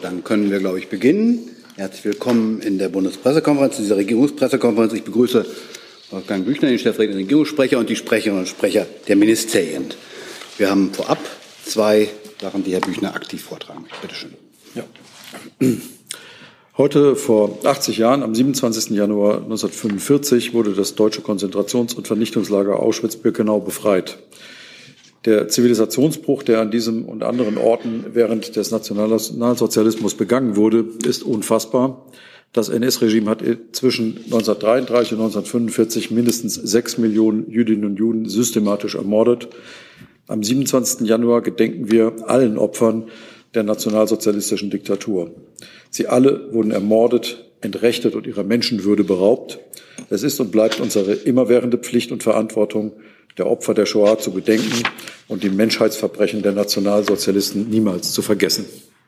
Dann können wir, glaube ich, beginnen. Herzlich willkommen in der Bundespressekonferenz, dieser Regierungspressekonferenz. Ich begrüße Wolfgang Büchner, den stellvertretenden Regierungssprecher, und die Sprecherinnen und Sprecher der Ministerien. Wir haben vorab 2 Sachen, die Herr Büchner aktiv vortragen möchte. Bitte schön. Ja. Heute vor 80 Jahren, am 27. Januar 1945, wurde das deutsche Konzentrations- und Vernichtungslager Auschwitz-Birkenau befreit. Der Zivilisationsbruch, der an diesem und anderen Orten während des Nationalsozialismus begangen wurde, ist unfassbar. Das NS-Regime hat zwischen 1933 und 1945 mindestens 6 Millionen Jüdinnen und Juden systematisch ermordet. Am 27. Januar gedenken wir allen Opfern der nationalsozialistischen Diktatur. Sie alle wurden ermordet, entrechtet und ihrer Menschenwürde beraubt. Es ist und bleibt unsere immerwährende Pflicht und Verantwortung, der Opfer der Shoah zu gedenken und die Menschheitsverbrechen der Nationalsozialisten niemals zu vergessen.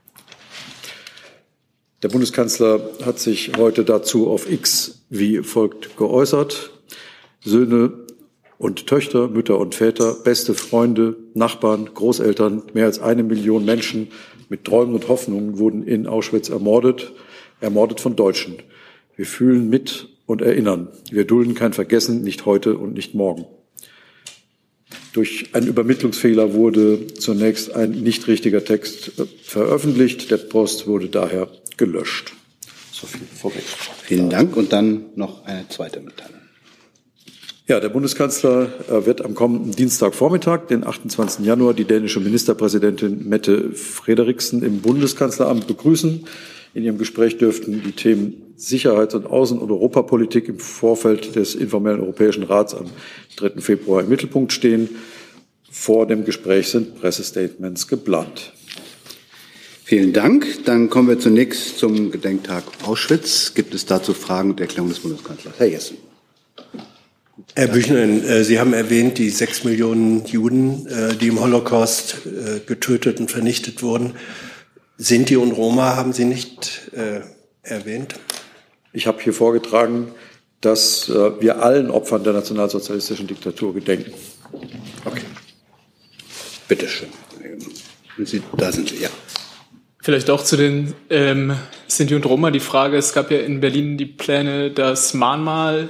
Der Bundeskanzler hat sich heute dazu auf X wie folgt geäußert: Söhne und Töchter, Mütter und Väter, beste Freunde, Nachbarn, Großeltern, mehr als 1 Million Menschen mit Träumen und Hoffnungen wurden in Auschwitz ermordet von Deutschen. Wir fühlen mit und erinnern. Wir dulden kein Vergessen, nicht heute und nicht morgen. Durch einen Übermittlungsfehler wurde zunächst ein nicht richtiger Text veröffentlicht. Der Post wurde daher gelöscht. So viel vorweg. Vielen Dank. Und dann noch eine zweite Mitteilung. Ja, der Bundeskanzler wird am kommenden Dienstagvormittag, den 28. Januar, die dänische Ministerpräsidentin Mette Frederiksen im Bundeskanzleramt begrüßen. In ihrem Gespräch dürften die Themen Sicherheits- und Außen- und Europapolitik im Vorfeld des informellen Europäischen Rats am 3. Februar im Mittelpunkt stehen. Vor dem Gespräch sind Pressestatements geplant. Vielen Dank. Dann kommen wir zunächst zum Gedenktag Auschwitz. Gibt es dazu Fragen und Erklärungen des Bundeskanzlers? Herr Jessen. Herr Büchner, Sie haben erwähnt, die 6 Millionen Juden, die im Holocaust getötet und vernichtet wurden. Sinti und Roma haben Sie nicht erwähnt? Ich habe hier vorgetragen, dass wir allen Opfern der nationalsozialistischen Diktatur gedenken. Okay. Bitte schön. Da sind Sie, ja. Vielleicht auch zu den Sinti und Roma die Frage, es gab ja in Berlin die Pläne, das Mahnmal,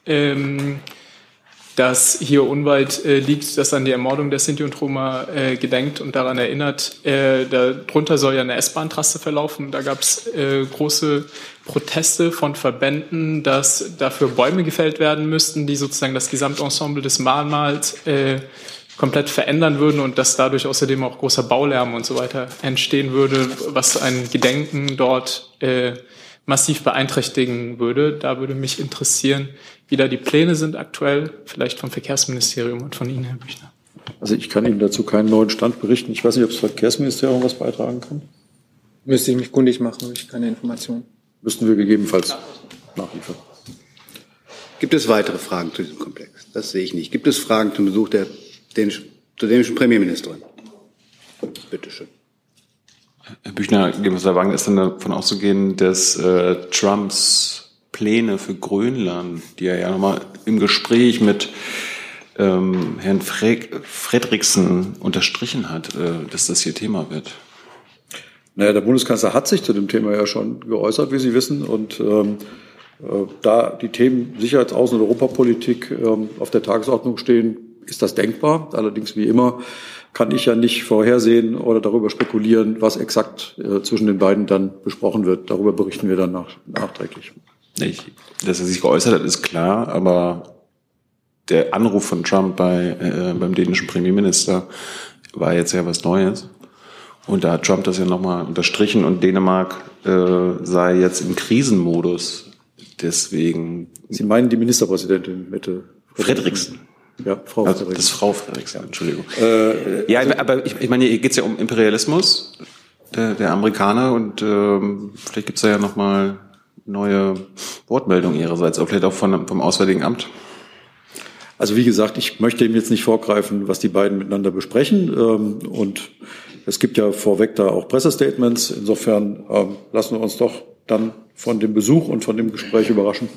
das hier unweit liegt, das an die Ermordung der Sinti und Roma gedenkt und daran erinnert. Darunter soll ja eine S-Bahn-Trasse verlaufen. Da gab es große Proteste von Verbänden, dass dafür Bäume gefällt werden müssten, die sozusagen das Gesamtensemble des Mahnmals komplett verändern würden und dass dadurch außerdem auch großer Baulärm und so weiter entstehen würde, was ein Gedenken dort massiv beeinträchtigen würde. Da würde mich interessieren, wie da die Pläne sind aktuell, vielleicht vom Verkehrsministerium und von Ihnen, Herr Büchner. Also ich kann Ihnen dazu keinen neuen Stand berichten. Ich weiß nicht, ob das Verkehrsministerium was beitragen kann. Müsste ich mich kundig machen, habe ich keine Informationen. Müssten wir gegebenenfalls nachliefern. Gibt es weitere Fragen zu diesem Komplex? Das sehe ich nicht. Gibt es Fragen zum Besuch der dänischen Premierministerin? Bitte schön. Herr Büchner, Wagen ist dann davon auszugehen, dass Trumps Pläne für Grönland, die er ja nochmal im Gespräch mit Herrn Frederiksen unterstrichen hat, dass das hier Thema wird? Naja, der Bundeskanzler hat sich zu dem Thema ja schon geäußert, wie Sie wissen. Und da die Themen Sicherheits-, Außen- und Europapolitik auf der Tagesordnung stehen, ist das denkbar. Allerdings, wie immer, kann ich ja nicht vorhersehen oder darüber spekulieren, was exakt zwischen den beiden dann besprochen wird. Darüber berichten wir dann nachträglich. Dass er sich geäußert hat, ist klar, aber der Anruf von Trump beim dänischen Premierminister war jetzt ja was Neues. Und da hat Trump das ja nochmal unterstrichen und Dänemark sei jetzt im Krisenmodus. Deswegen. Sie meinen die Ministerpräsidentin Mette Frederiksen. Ja, Frau Frederiksen. Das ist Frau Frederiksen, Entschuldigung. Aber ich meine, hier geht es ja um Imperialismus der Amerikaner und vielleicht gibt es da ja nochmal neue Wortmeldungen ihrerseits, auch vielleicht auch vom Auswärtigen Amt. Also wie gesagt, ich möchte ihm jetzt nicht vorgreifen, was die beiden miteinander besprechen. Und es gibt ja vorweg da auch Pressestatements. Insofern lassen wir uns doch dann von dem Besuch und von dem Gespräch überraschen.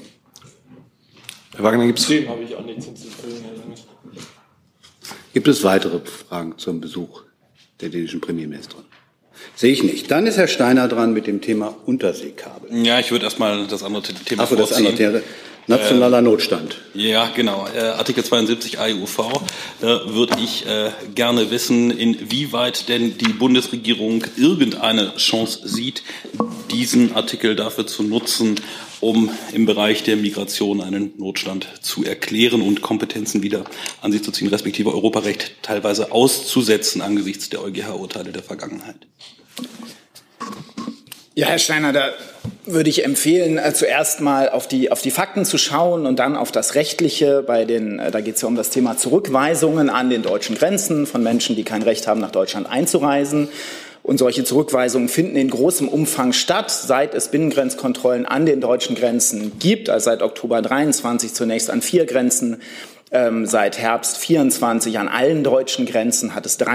Herr Wagner, gibt es... Dem habe ich auch nichts hinzuzufügen, Herr Lange. Gibt es weitere Fragen zum Besuch der dänischen Premierministerin? Sehe ich nicht. Dann ist Herr Steiner dran mit dem Thema Unterseekabel. Ja, ich würde erstmal das andere Thema vorziehen. Das andere Thema. Nationaler Notstand. Ja, genau. Artikel 72 AEUV. Da würde ich gerne wissen, inwieweit denn die Bundesregierung irgendeine Chance sieht, diesen Artikel dafür zu nutzen, um im Bereich der Migration einen Notstand zu erklären und Kompetenzen wieder an sich zu ziehen, respektive Europarecht teilweise auszusetzen angesichts der EuGH-Urteile der Vergangenheit. Ja, Herr Steiner, da würde ich empfehlen, zuerst mal auf die Fakten zu schauen und dann auf das Rechtliche. Da geht es ja um das Thema Zurückweisungen an den deutschen Grenzen von Menschen, die kein Recht haben, nach Deutschland einzureisen. Und solche Zurückweisungen finden in großem Umfang statt, seit es Binnengrenzkontrollen an den deutschen Grenzen gibt, also seit Oktober 23 zunächst an 4 Grenzen. Seit Herbst 24 an allen deutschen Grenzen hat es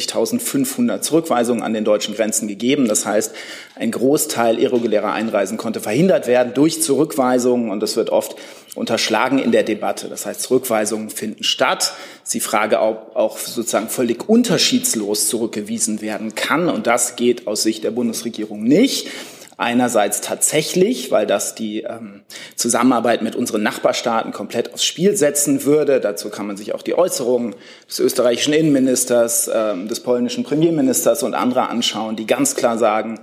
43.500 Zurückweisungen an den deutschen Grenzen gegeben. Das heißt, ein Großteil irregulärer Einreisen konnte verhindert werden durch Zurückweisungen. Und das wird oft unterschlagen in der Debatte. Das heißt, Zurückweisungen finden statt. Die Frage auch sozusagen völlig unterschiedslos zurückgewiesen werden kann. Und das geht aus Sicht der Bundesregierung nicht. Einerseits tatsächlich, weil das die Zusammenarbeit mit unseren Nachbarstaaten komplett aufs Spiel setzen würde. Dazu kann man sich auch die Äußerungen des österreichischen Innenministers, des polnischen Premierministers und anderer anschauen, die ganz klar sagen,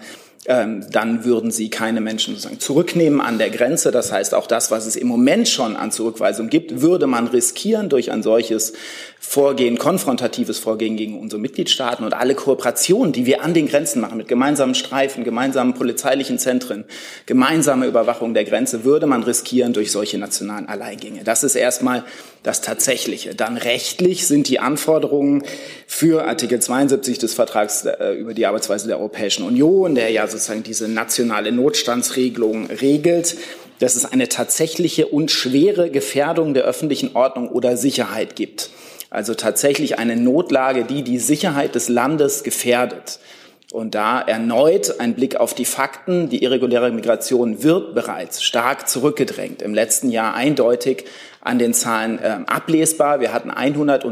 dann würden sie keine Menschen sozusagen zurücknehmen an der Grenze. Das heißt, auch das, was es im Moment schon an Zurückweisung gibt, würde man riskieren durch ein solches Vorgehen, konfrontatives Vorgehen gegen unsere Mitgliedstaaten. Und alle Kooperationen, die wir an den Grenzen machen, mit gemeinsamen Streifen, gemeinsamen polizeilichen Zentren, gemeinsame Überwachung der Grenze, würde man riskieren durch solche nationalen Alleingänge. Das ist erstmal das Tatsächliche. Dann rechtlich sind die Anforderungen für Artikel 72 des Vertrags über die Arbeitsweise der Europäischen Union, der ja sozusagen diese nationale Notstandsregelung regelt, dass es eine tatsächliche und schwere Gefährdung der öffentlichen Ordnung oder Sicherheit gibt. Also tatsächlich eine Notlage, die die Sicherheit des Landes gefährdet. Und da erneut ein Blick auf die Fakten. Die irreguläre Migration wird bereits stark zurückgedrängt. Im letzten Jahr eindeutig an den Zahlen ablesbar. Wir hatten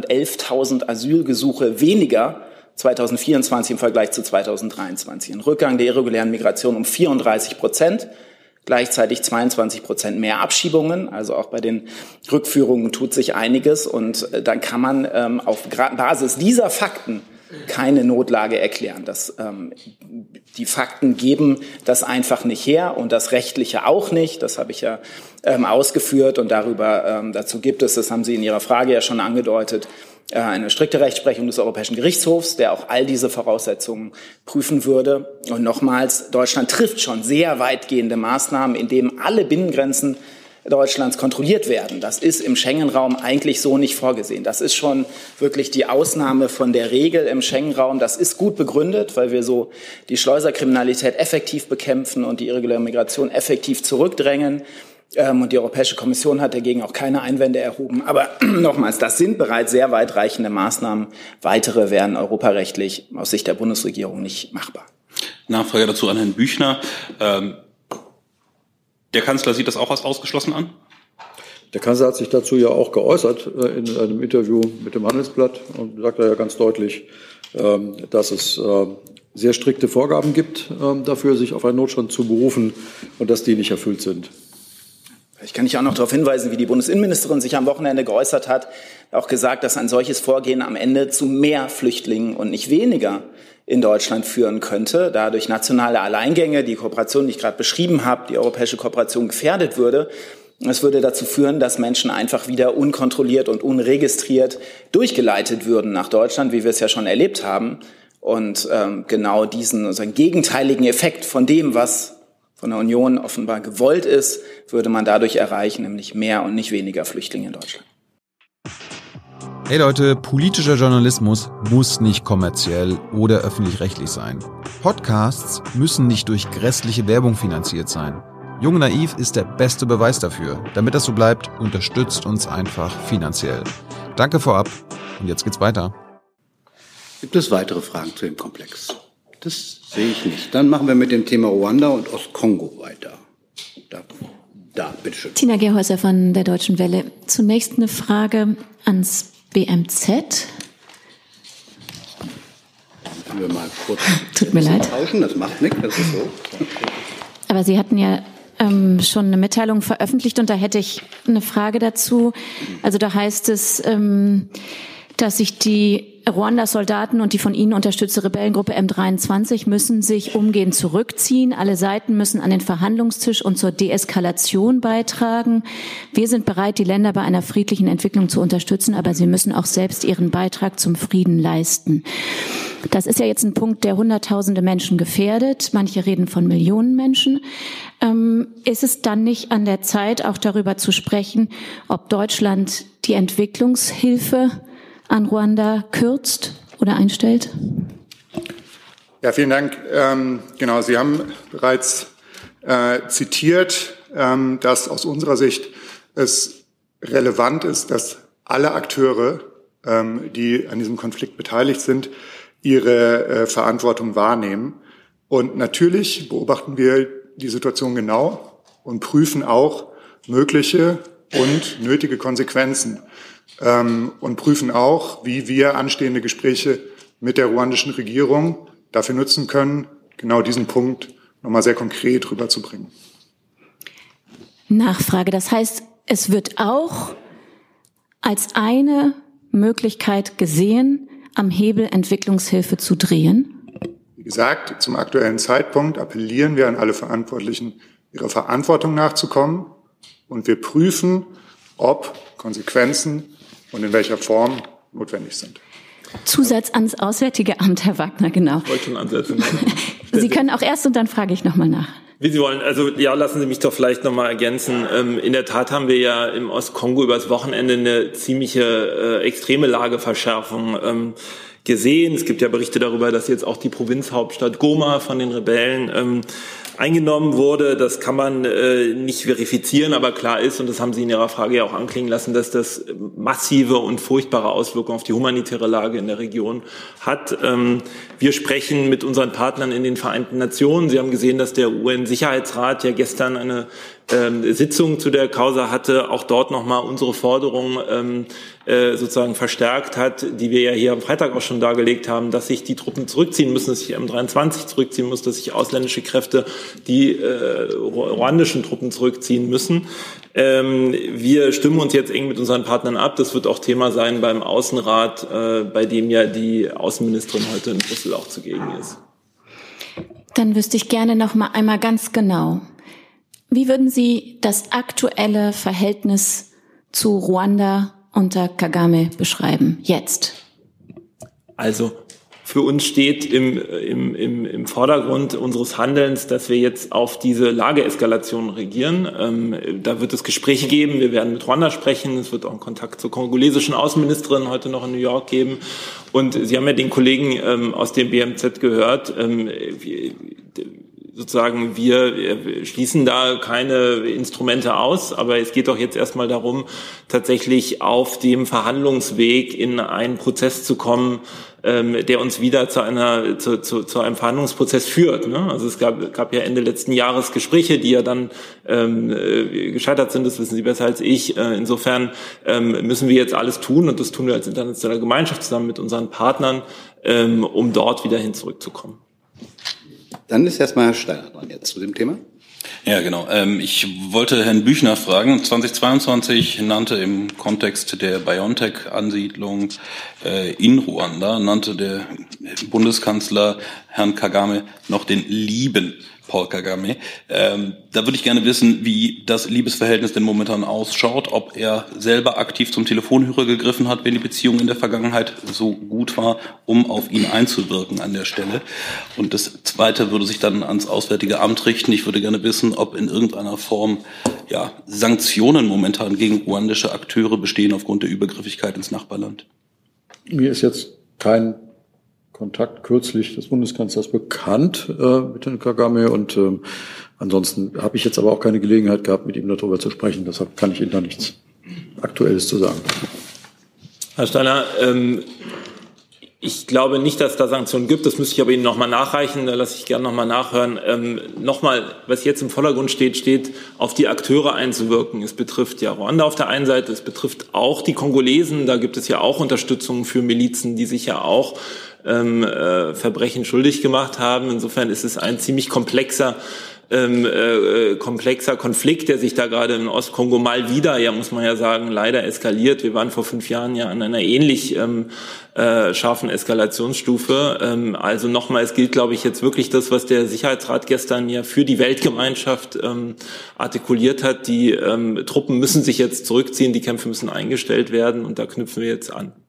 111.000 Asylgesuche weniger 2024 im Vergleich zu 2023. Ein Rückgang der irregulären Migration um 34%. Gleichzeitig 22% mehr Abschiebungen. Also auch bei den Rückführungen tut sich einiges. Und dann kann man auf Basis dieser Fakten keine Notlage erklären. Die Fakten geben das einfach nicht her und das Rechtliche auch nicht. Das habe ich ja ausgeführt und dazu gibt es, das haben Sie in Ihrer Frage ja schon angedeutet, eine strikte Rechtsprechung des Europäischen Gerichtshofs, der auch all diese Voraussetzungen prüfen würde. Und nochmals, Deutschland trifft schon sehr weitgehende Maßnahmen, indem alle Binnengrenzen Deutschlands kontrolliert werden. Das ist im Schengen-Raum eigentlich so nicht vorgesehen. Das ist schon wirklich die Ausnahme von der Regel im Schengen-Raum. Das ist gut begründet, weil wir so die Schleuserkriminalität effektiv bekämpfen und die irreguläre Migration effektiv zurückdrängen. Und die Europäische Kommission hat dagegen auch keine Einwände erhoben. Aber nochmals, das sind bereits sehr weitreichende Maßnahmen. Weitere wären europarechtlich aus Sicht der Bundesregierung nicht machbar. Nachfrage dazu an Herrn Büchner. Der Kanzler sieht das auch als ausgeschlossen an? Der Kanzler hat sich dazu ja auch geäußert in einem Interview mit dem Handelsblatt und sagt ja ganz deutlich, dass es sehr strikte Vorgaben gibt dafür, sich auf einen Notstand zu berufen und dass die nicht erfüllt sind. Ich kann dich auch noch darauf hinweisen, wie die Bundesinnenministerin sich am Wochenende geäußert hat, auch gesagt, dass ein solches Vorgehen am Ende zu mehr Flüchtlingen und nicht weniger in Deutschland führen könnte, da durch nationale Alleingänge die Kooperation, die ich gerade beschrieben habe, die europäische Kooperation gefährdet würde. Es würde dazu führen, dass Menschen einfach wieder unkontrolliert und unregistriert durchgeleitet würden nach Deutschland, wie wir es ja schon erlebt haben. Und genau diesen sozusagen gegenteiligen Effekt von dem, was von der Union offenbar gewollt ist, würde man dadurch erreichen, nämlich mehr und nicht weniger Flüchtlinge in Deutschland. Hey Leute, politischer Journalismus muss nicht kommerziell oder öffentlich-rechtlich sein. Podcasts müssen nicht durch grässliche Werbung finanziert sein. Jung Naiv ist der beste Beweis dafür. Damit das so bleibt, unterstützt uns einfach finanziell. Danke vorab und jetzt geht's weiter. Gibt es weitere Fragen zu dem Komplex? Das sehe ich nicht. Dann machen wir mit dem Thema Ruanda und Ostkongo weiter. Da, bitteschön. Tina Gerhäuser von der Deutschen Welle. Zunächst eine Frage ans BMZ. Können wir mal kurz Tut mir leid. tauschen? Das macht nichts, das ist so. Aber Sie hatten ja schon eine Mitteilung veröffentlicht und da hätte ich eine Frage dazu. Also da heißt es, dass sich die Ruanda-Soldaten und die von ihnen unterstützte Rebellengruppe M23 müssen sich umgehend zurückziehen. Alle Seiten müssen an den Verhandlungstisch und zur Deeskalation beitragen. Wir sind bereit, die Länder bei einer friedlichen Entwicklung zu unterstützen, aber sie müssen auch selbst ihren Beitrag zum Frieden leisten. Das ist ja jetzt ein Punkt, der Hunderttausende Menschen gefährdet. Manche reden von Millionen Menschen. Ist es dann nicht an der Zeit, auch darüber zu sprechen, ob Deutschland die Entwicklungshilfe an Ruanda kürzt oder einstellt? Ja, vielen Dank. Genau, Sie haben bereits zitiert, dass aus unserer Sicht es relevant ist, dass alle Akteure, die an diesem Konflikt beteiligt sind, ihre Verantwortung wahrnehmen. Und natürlich beobachten wir die Situation genau und prüfen auch mögliche und nötige Konsequenzen. Und prüfen auch, wie wir anstehende Gespräche mit der ruandischen Regierung dafür nutzen können, genau diesen Punkt nochmal sehr konkret rüberzubringen. Nachfrage. Das heißt, es wird auch als eine Möglichkeit gesehen, am Hebel Entwicklungshilfe zu drehen? Wie gesagt, zum aktuellen Zeitpunkt appellieren wir an alle Verantwortlichen, ihrer Verantwortung nachzukommen. Und wir prüfen, ob Konsequenzen und in welcher Form notwendig sind. Zusatz ans Auswärtige Amt, Herr Wagner, genau. Ich wollte schon ansetzen. Sie können auch erst und dann frage ich nochmal nach. Wie Sie wollen. Also ja, lassen Sie mich doch vielleicht nochmal ergänzen. In der Tat haben wir ja im Ostkongo übers Wochenende eine ziemliche extreme Lageverschärfung gesehen. Es gibt ja Berichte darüber, dass jetzt auch die Provinzhauptstadt Goma von den Rebellen eingenommen wurde. Das kann man nicht verifizieren, aber klar ist, und das haben Sie in Ihrer Frage ja auch anklingen lassen, dass das massive und furchtbare Auswirkungen auf die humanitäre Lage in der Region hat. Wir sprechen mit unseren Partnern in den Vereinten Nationen. Sie haben gesehen, dass der UN-Sicherheitsrat ja gestern eine Sitzung zu der Causa hatte, auch dort nochmal unsere Forderungen sozusagen verstärkt hat, die wir ja hier am Freitag auch schon dargelegt haben, dass sich die Truppen zurückziehen müssen, dass sich M23 zurückziehen muss, dass sich ausländische Kräfte die ruandischen Truppen zurückziehen müssen. Wir stimmen uns jetzt eng mit unseren Partnern ab. Das wird auch Thema sein beim Außenrat, bei dem ja die Außenministerin heute in Brüssel auch zugegen ist. Dann wüsste ich gerne noch mal einmal ganz genau, wie würden Sie das aktuelle Verhältnis zu Ruanda unter Kagame beschreiben, jetzt? Also für uns steht im Vordergrund unseres Handelns, dass wir jetzt auf diese Lageeskalation reagieren. Da wird es Gespräche geben. Wir werden mit Ruanda sprechen. Es wird auch einen Kontakt zur kongolesischen Außenministerin heute noch in New York geben. Und Sie haben ja den Kollegen aus dem BMZ gehört. Sozusagen, wir schließen da keine Instrumente aus, aber es geht doch jetzt erstmal darum, tatsächlich auf dem Verhandlungsweg in einen Prozess zu kommen, der uns wieder zu einem Verhandlungsprozess führt. Ne? Also es gab ja Ende letzten Jahres Gespräche, die ja dann gescheitert sind, das wissen Sie besser als ich. Insofern müssen wir jetzt alles tun, und das tun wir als internationale Gemeinschaft zusammen mit unseren Partnern, um dort wieder hin zurückzukommen. Dann ist erstmal Herr Steiner dran jetzt zu dem Thema. Ja, genau. Ich wollte Herrn Büchner fragen. 2022 nannte im Kontext der BioNTech-Ansiedlung in Ruanda, nannte der Bundeskanzler Herrn Kagame noch den lieben Paul Kagame. Da würde ich gerne wissen, wie das Liebesverhältnis denn momentan ausschaut, ob er selber aktiv zum Telefonhörer gegriffen hat, wenn die Beziehung in der Vergangenheit so gut war, um auf ihn einzuwirken an der Stelle. Und das Zweite würde sich dann ans Auswärtige Amt richten. Ich würde gerne wissen, ob in irgendeiner Form Sanktionen momentan gegen ruandische Akteure bestehen aufgrund der Übergriffigkeit ins Nachbarland. Mir ist jetzt kein Kontakt kürzlich des Bundeskanzlers bekannt mit Herrn Kagame, und ansonsten habe ich jetzt aber auch keine Gelegenheit gehabt, mit ihm darüber zu sprechen. Deshalb kann ich Ihnen da nichts Aktuelles zu sagen. Herr Steiner, Ich glaube nicht, dass es da Sanktionen gibt. Das müsste ich aber Ihnen nochmal nachreichen. Da lasse ich gerne nochmal nachhören. Nochmal, was jetzt im Vordergrund steht, auf die Akteure einzuwirken. Es betrifft ja Ruanda auf der einen Seite, es betrifft auch die Kongolesen. Da gibt es ja auch Unterstützung für Milizen, die sich ja auch Verbrechen schuldig gemacht haben. Insofern ist es ein ziemlich komplexer Konflikt, der sich da gerade in Ostkongo mal wieder, ja muss man ja sagen, leider eskaliert. Wir waren vor 5 Jahren ja an einer ähnlich scharfen Eskalationsstufe. Also nochmal, es gilt, glaube ich, jetzt wirklich das, was der Sicherheitsrat gestern ja für die Weltgemeinschaft artikuliert hat. Die Truppen müssen sich jetzt zurückziehen, die Kämpfe müssen eingestellt werden und da knüpfen wir jetzt an.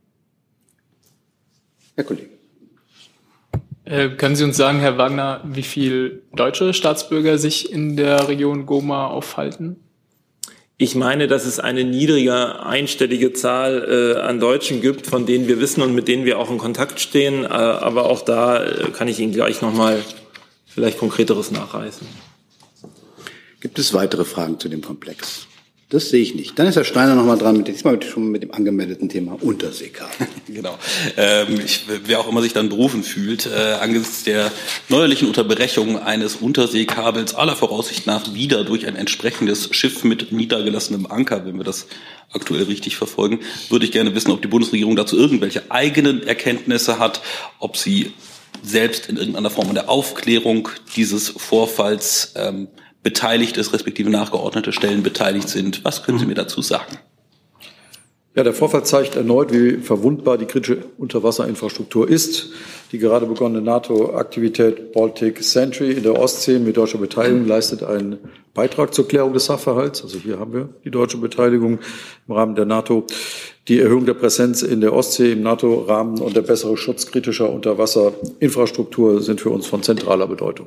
Herr Kollege. Können Sie uns sagen, Herr Wagner, wie viele deutsche Staatsbürger sich in der Region Goma aufhalten? Ich meine, dass es eine niedrige einstellige Zahl an Deutschen gibt, von denen wir wissen und mit denen wir auch in Kontakt stehen. Aber auch da kann ich Ihnen gleich nochmal vielleicht Konkreteres nachreichen. Gibt es weitere Fragen zu dem Komplex? Das sehe ich nicht. Dann ist Herr Steiner noch mal dran, diesmal schon mit dem angemeldeten Thema Unterseekabel. Genau. Wer auch immer sich dann berufen fühlt, angesichts der neuerlichen Unterbrechung eines Unterseekabels aller Voraussicht nach wieder durch ein entsprechendes Schiff mit niedergelassenem Anker, wenn wir das aktuell richtig verfolgen, würde ich gerne wissen, ob die Bundesregierung dazu irgendwelche eigenen Erkenntnisse hat, ob sie selbst in irgendeiner Form an der Aufklärung dieses Vorfalls beteiligt ist, respektive nachgeordnete Stellen beteiligt sind. Was können Sie mir dazu sagen? Ja, der Vorfall zeigt erneut, wie verwundbar die kritische Unterwasserinfrastruktur ist. Die gerade begonnene NATO-Aktivität Baltic Sentry in der Ostsee mit deutscher Beteiligung leistet einen Beitrag zur Klärung des Sachverhalts. Also hier haben wir die deutsche Beteiligung im Rahmen der NATO. Die Erhöhung der Präsenz in der Ostsee im NATO-Rahmen und der bessere Schutz kritischer Unterwasserinfrastruktur sind für uns von zentraler Bedeutung.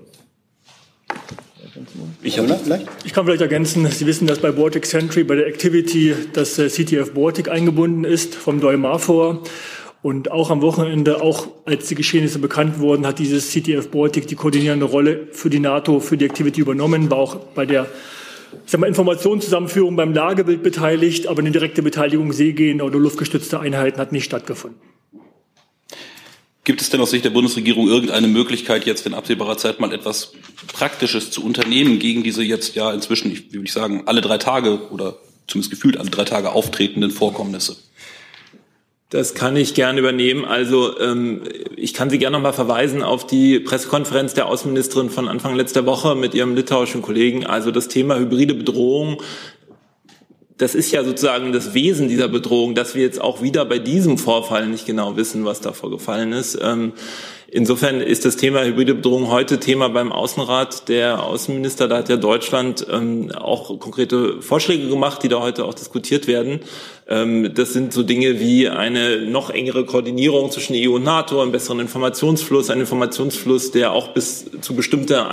Ich kann vielleicht ergänzen, Sie wissen, dass bei Baltic Sentry, bei der Activity, das CTF Baltic eingebunden ist vom DEUMAFOR. Und auch am Wochenende, auch als die Geschehnisse bekannt wurden, hat dieses CTF Baltic die koordinierende Rolle für die NATO, für die Activity übernommen, war auch bei der Informationszusammenführung beim Lagebild beteiligt, aber eine direkte Beteiligung seegehender oder luftgestützter Einheiten hat nicht stattgefunden. Gibt es denn aus Sicht der Bundesregierung irgendeine Möglichkeit, jetzt in absehbarer Zeit mal etwas Praktisches zu unternehmen gegen diese jetzt ja inzwischen, wie würde ich sagen, alle 3 Tage oder zumindest gefühlt alle 3 Tage auftretenden Vorkommnisse? Das kann ich gerne übernehmen. Also ich kann Sie gerne noch mal verweisen auf die Pressekonferenz der Außenministerin von Anfang letzter Woche mit ihrem litauischen Kollegen. Also das Thema hybride Bedrohung, das ist ja sozusagen das Wesen dieser Bedrohung, dass wir jetzt auch wieder bei diesem Vorfall nicht genau wissen, was da vorgefallen ist. Insofern ist das Thema hybride Bedrohung heute Thema beim Außenrat. Der Außenminister, da hat ja Deutschland auch konkrete Vorschläge gemacht, die da heute auch diskutiert werden. Das sind so Dinge wie eine noch engere Koordinierung zwischen EU und NATO, einen besseren Informationsfluss, der auch bis zu bestimmte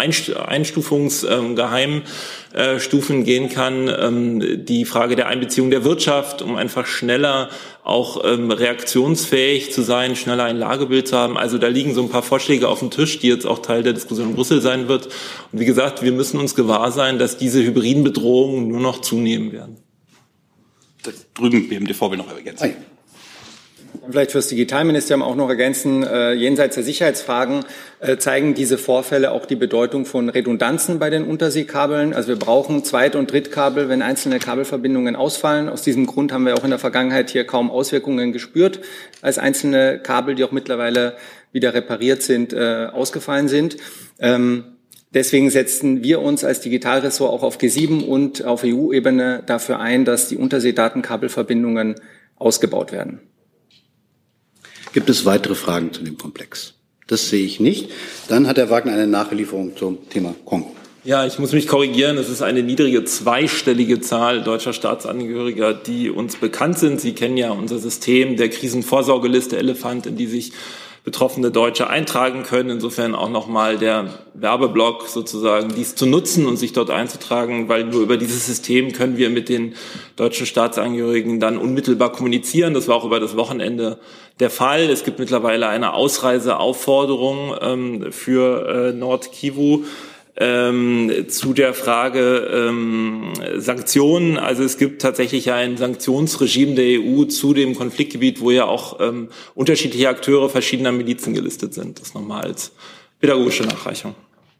Geheimstufen gehen kann. Die Frage der Einbeziehung der Wirtschaft, um einfach schneller auch reaktionsfähig zu sein, schneller ein Lagebild zu haben. Also da liegen so ein paar Vorschläge auf dem Tisch, die jetzt auch Teil der Diskussion in Brüssel sein wird. Und wie gesagt, wir müssen uns gewahr sein, dass diese hybriden Bedrohungen nur noch zunehmen werden. Das drüben BMDV will noch ergänzen. Vielleicht fürs Digitalministerium auch noch ergänzen, jenseits der Sicherheitsfragen zeigen diese Vorfälle auch die Bedeutung von Redundanzen bei den Unterseekabeln. Also wir brauchen Zweit- und Drittkabel, wenn einzelne Kabelverbindungen ausfallen. Aus diesem Grund haben wir auch in der Vergangenheit hier kaum Auswirkungen gespürt, als einzelne Kabel, die auch mittlerweile wieder repariert sind, ausgefallen sind. Deswegen setzen wir uns als Digitalressort auch auf G7 und auf EU-Ebene dafür ein, dass die Unterseedatenkabelverbindungen ausgebaut werden. Gibt es weitere Fragen zu dem Komplex? Das sehe ich nicht. Dann hat Herr Wagner eine Nachlieferung zum Thema Kongo. Ja, ich muss mich korrigieren. Es ist eine niedrige zweistellige Zahl deutscher Staatsangehöriger, die uns bekannt sind. Sie kennen ja unser System der Krisenvorsorgeliste Elefant, in die sich betroffene Deutsche eintragen können. Insofern auch nochmal der Werbeblock sozusagen, dies zu nutzen und sich dort einzutragen, weil nur über dieses System können wir mit den deutschen Staatsangehörigen dann unmittelbar kommunizieren. Das war auch über das Wochenende der Fall. Es gibt mittlerweile eine Ausreiseaufforderung für Nord-Kivu. Zu der Frage Sanktionen. Also es gibt tatsächlich ein Sanktionsregime der EU zu dem Konfliktgebiet, wo ja auch unterschiedliche Akteure verschiedener Milizen gelistet sind. Das nochmal als pädagogische Nachreichung.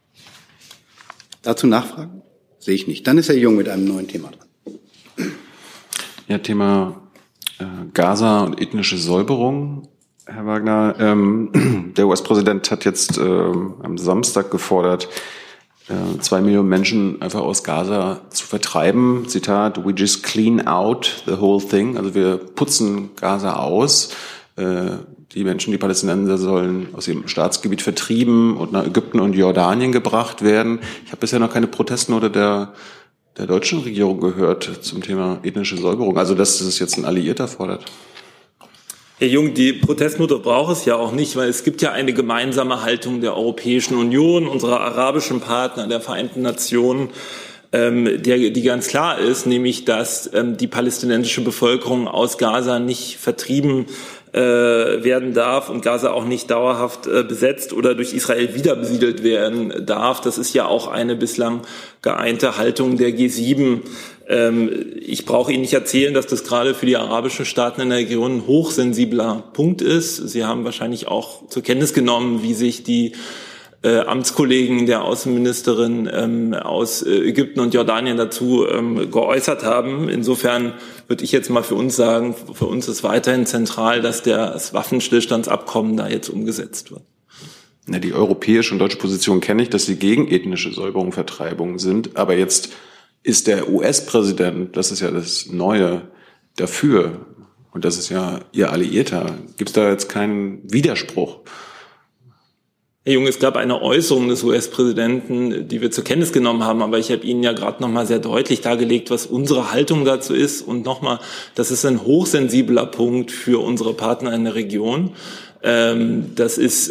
Dazu Nachfragen? Sehe ich nicht. Dann ist Herr Jung mit einem neuen Thema dran. Ja, Thema Gaza und ethnische Säuberung. Herr Wagner, der US-Präsident hat jetzt am Samstag gefordert, 2 Millionen Menschen einfach aus Gaza zu vertreiben. Zitat, we just clean out the whole thing. Also wir putzen Gaza aus. Die Menschen, die Palästinenser, sollen aus ihrem Staatsgebiet vertrieben und nach Ägypten und Jordanien gebracht werden. Ich habe bisher noch keine Protestnote der deutschen Regierung gehört zum Thema ethnische Säuberung. Also dass es jetzt ein Alliierter fordert. Herr Jung, die Protestnote braucht es ja auch nicht, weil es gibt ja eine gemeinsame Haltung der Europäischen Union, unserer arabischen Partner, der Vereinten Nationen, die ganz klar ist, nämlich dass die palästinensische Bevölkerung aus Gaza nicht vertrieben werden darf und Gaza auch nicht dauerhaft besetzt oder durch Israel wieder besiedelt werden darf. Das ist ja auch eine bislang geeinte Haltung der G7. Ich brauche Ihnen nicht erzählen, dass das gerade für die arabischen Staaten in der Region ein hochsensibler Punkt ist. Sie haben wahrscheinlich auch zur Kenntnis genommen, wie sich die Amtskollegen der Außenministerin aus Ägypten und Jordanien dazu geäußert haben. Insofern würde ich jetzt mal für uns sagen, für uns ist weiterhin zentral, dass das Waffenstillstandsabkommen da jetzt umgesetzt wird. Ja, die europäische und deutsche Position kenne ich, dass sie gegen ethnische Säuberung, Vertreibung sind. Aber jetzt ist der US-Präsident, das ist ja das Neue, dafür. Und das ist ja Ihr Alliierter. Gibt es da jetzt keinen Widerspruch? Herr Jung, es gab eine Äußerung des US-Präsidenten, die wir zur Kenntnis genommen haben, aber ich habe Ihnen ja gerade nochmal sehr deutlich dargelegt, was unsere Haltung dazu ist. Und nochmal, das ist ein hochsensibler Punkt für unsere Partner in der Region. Das ist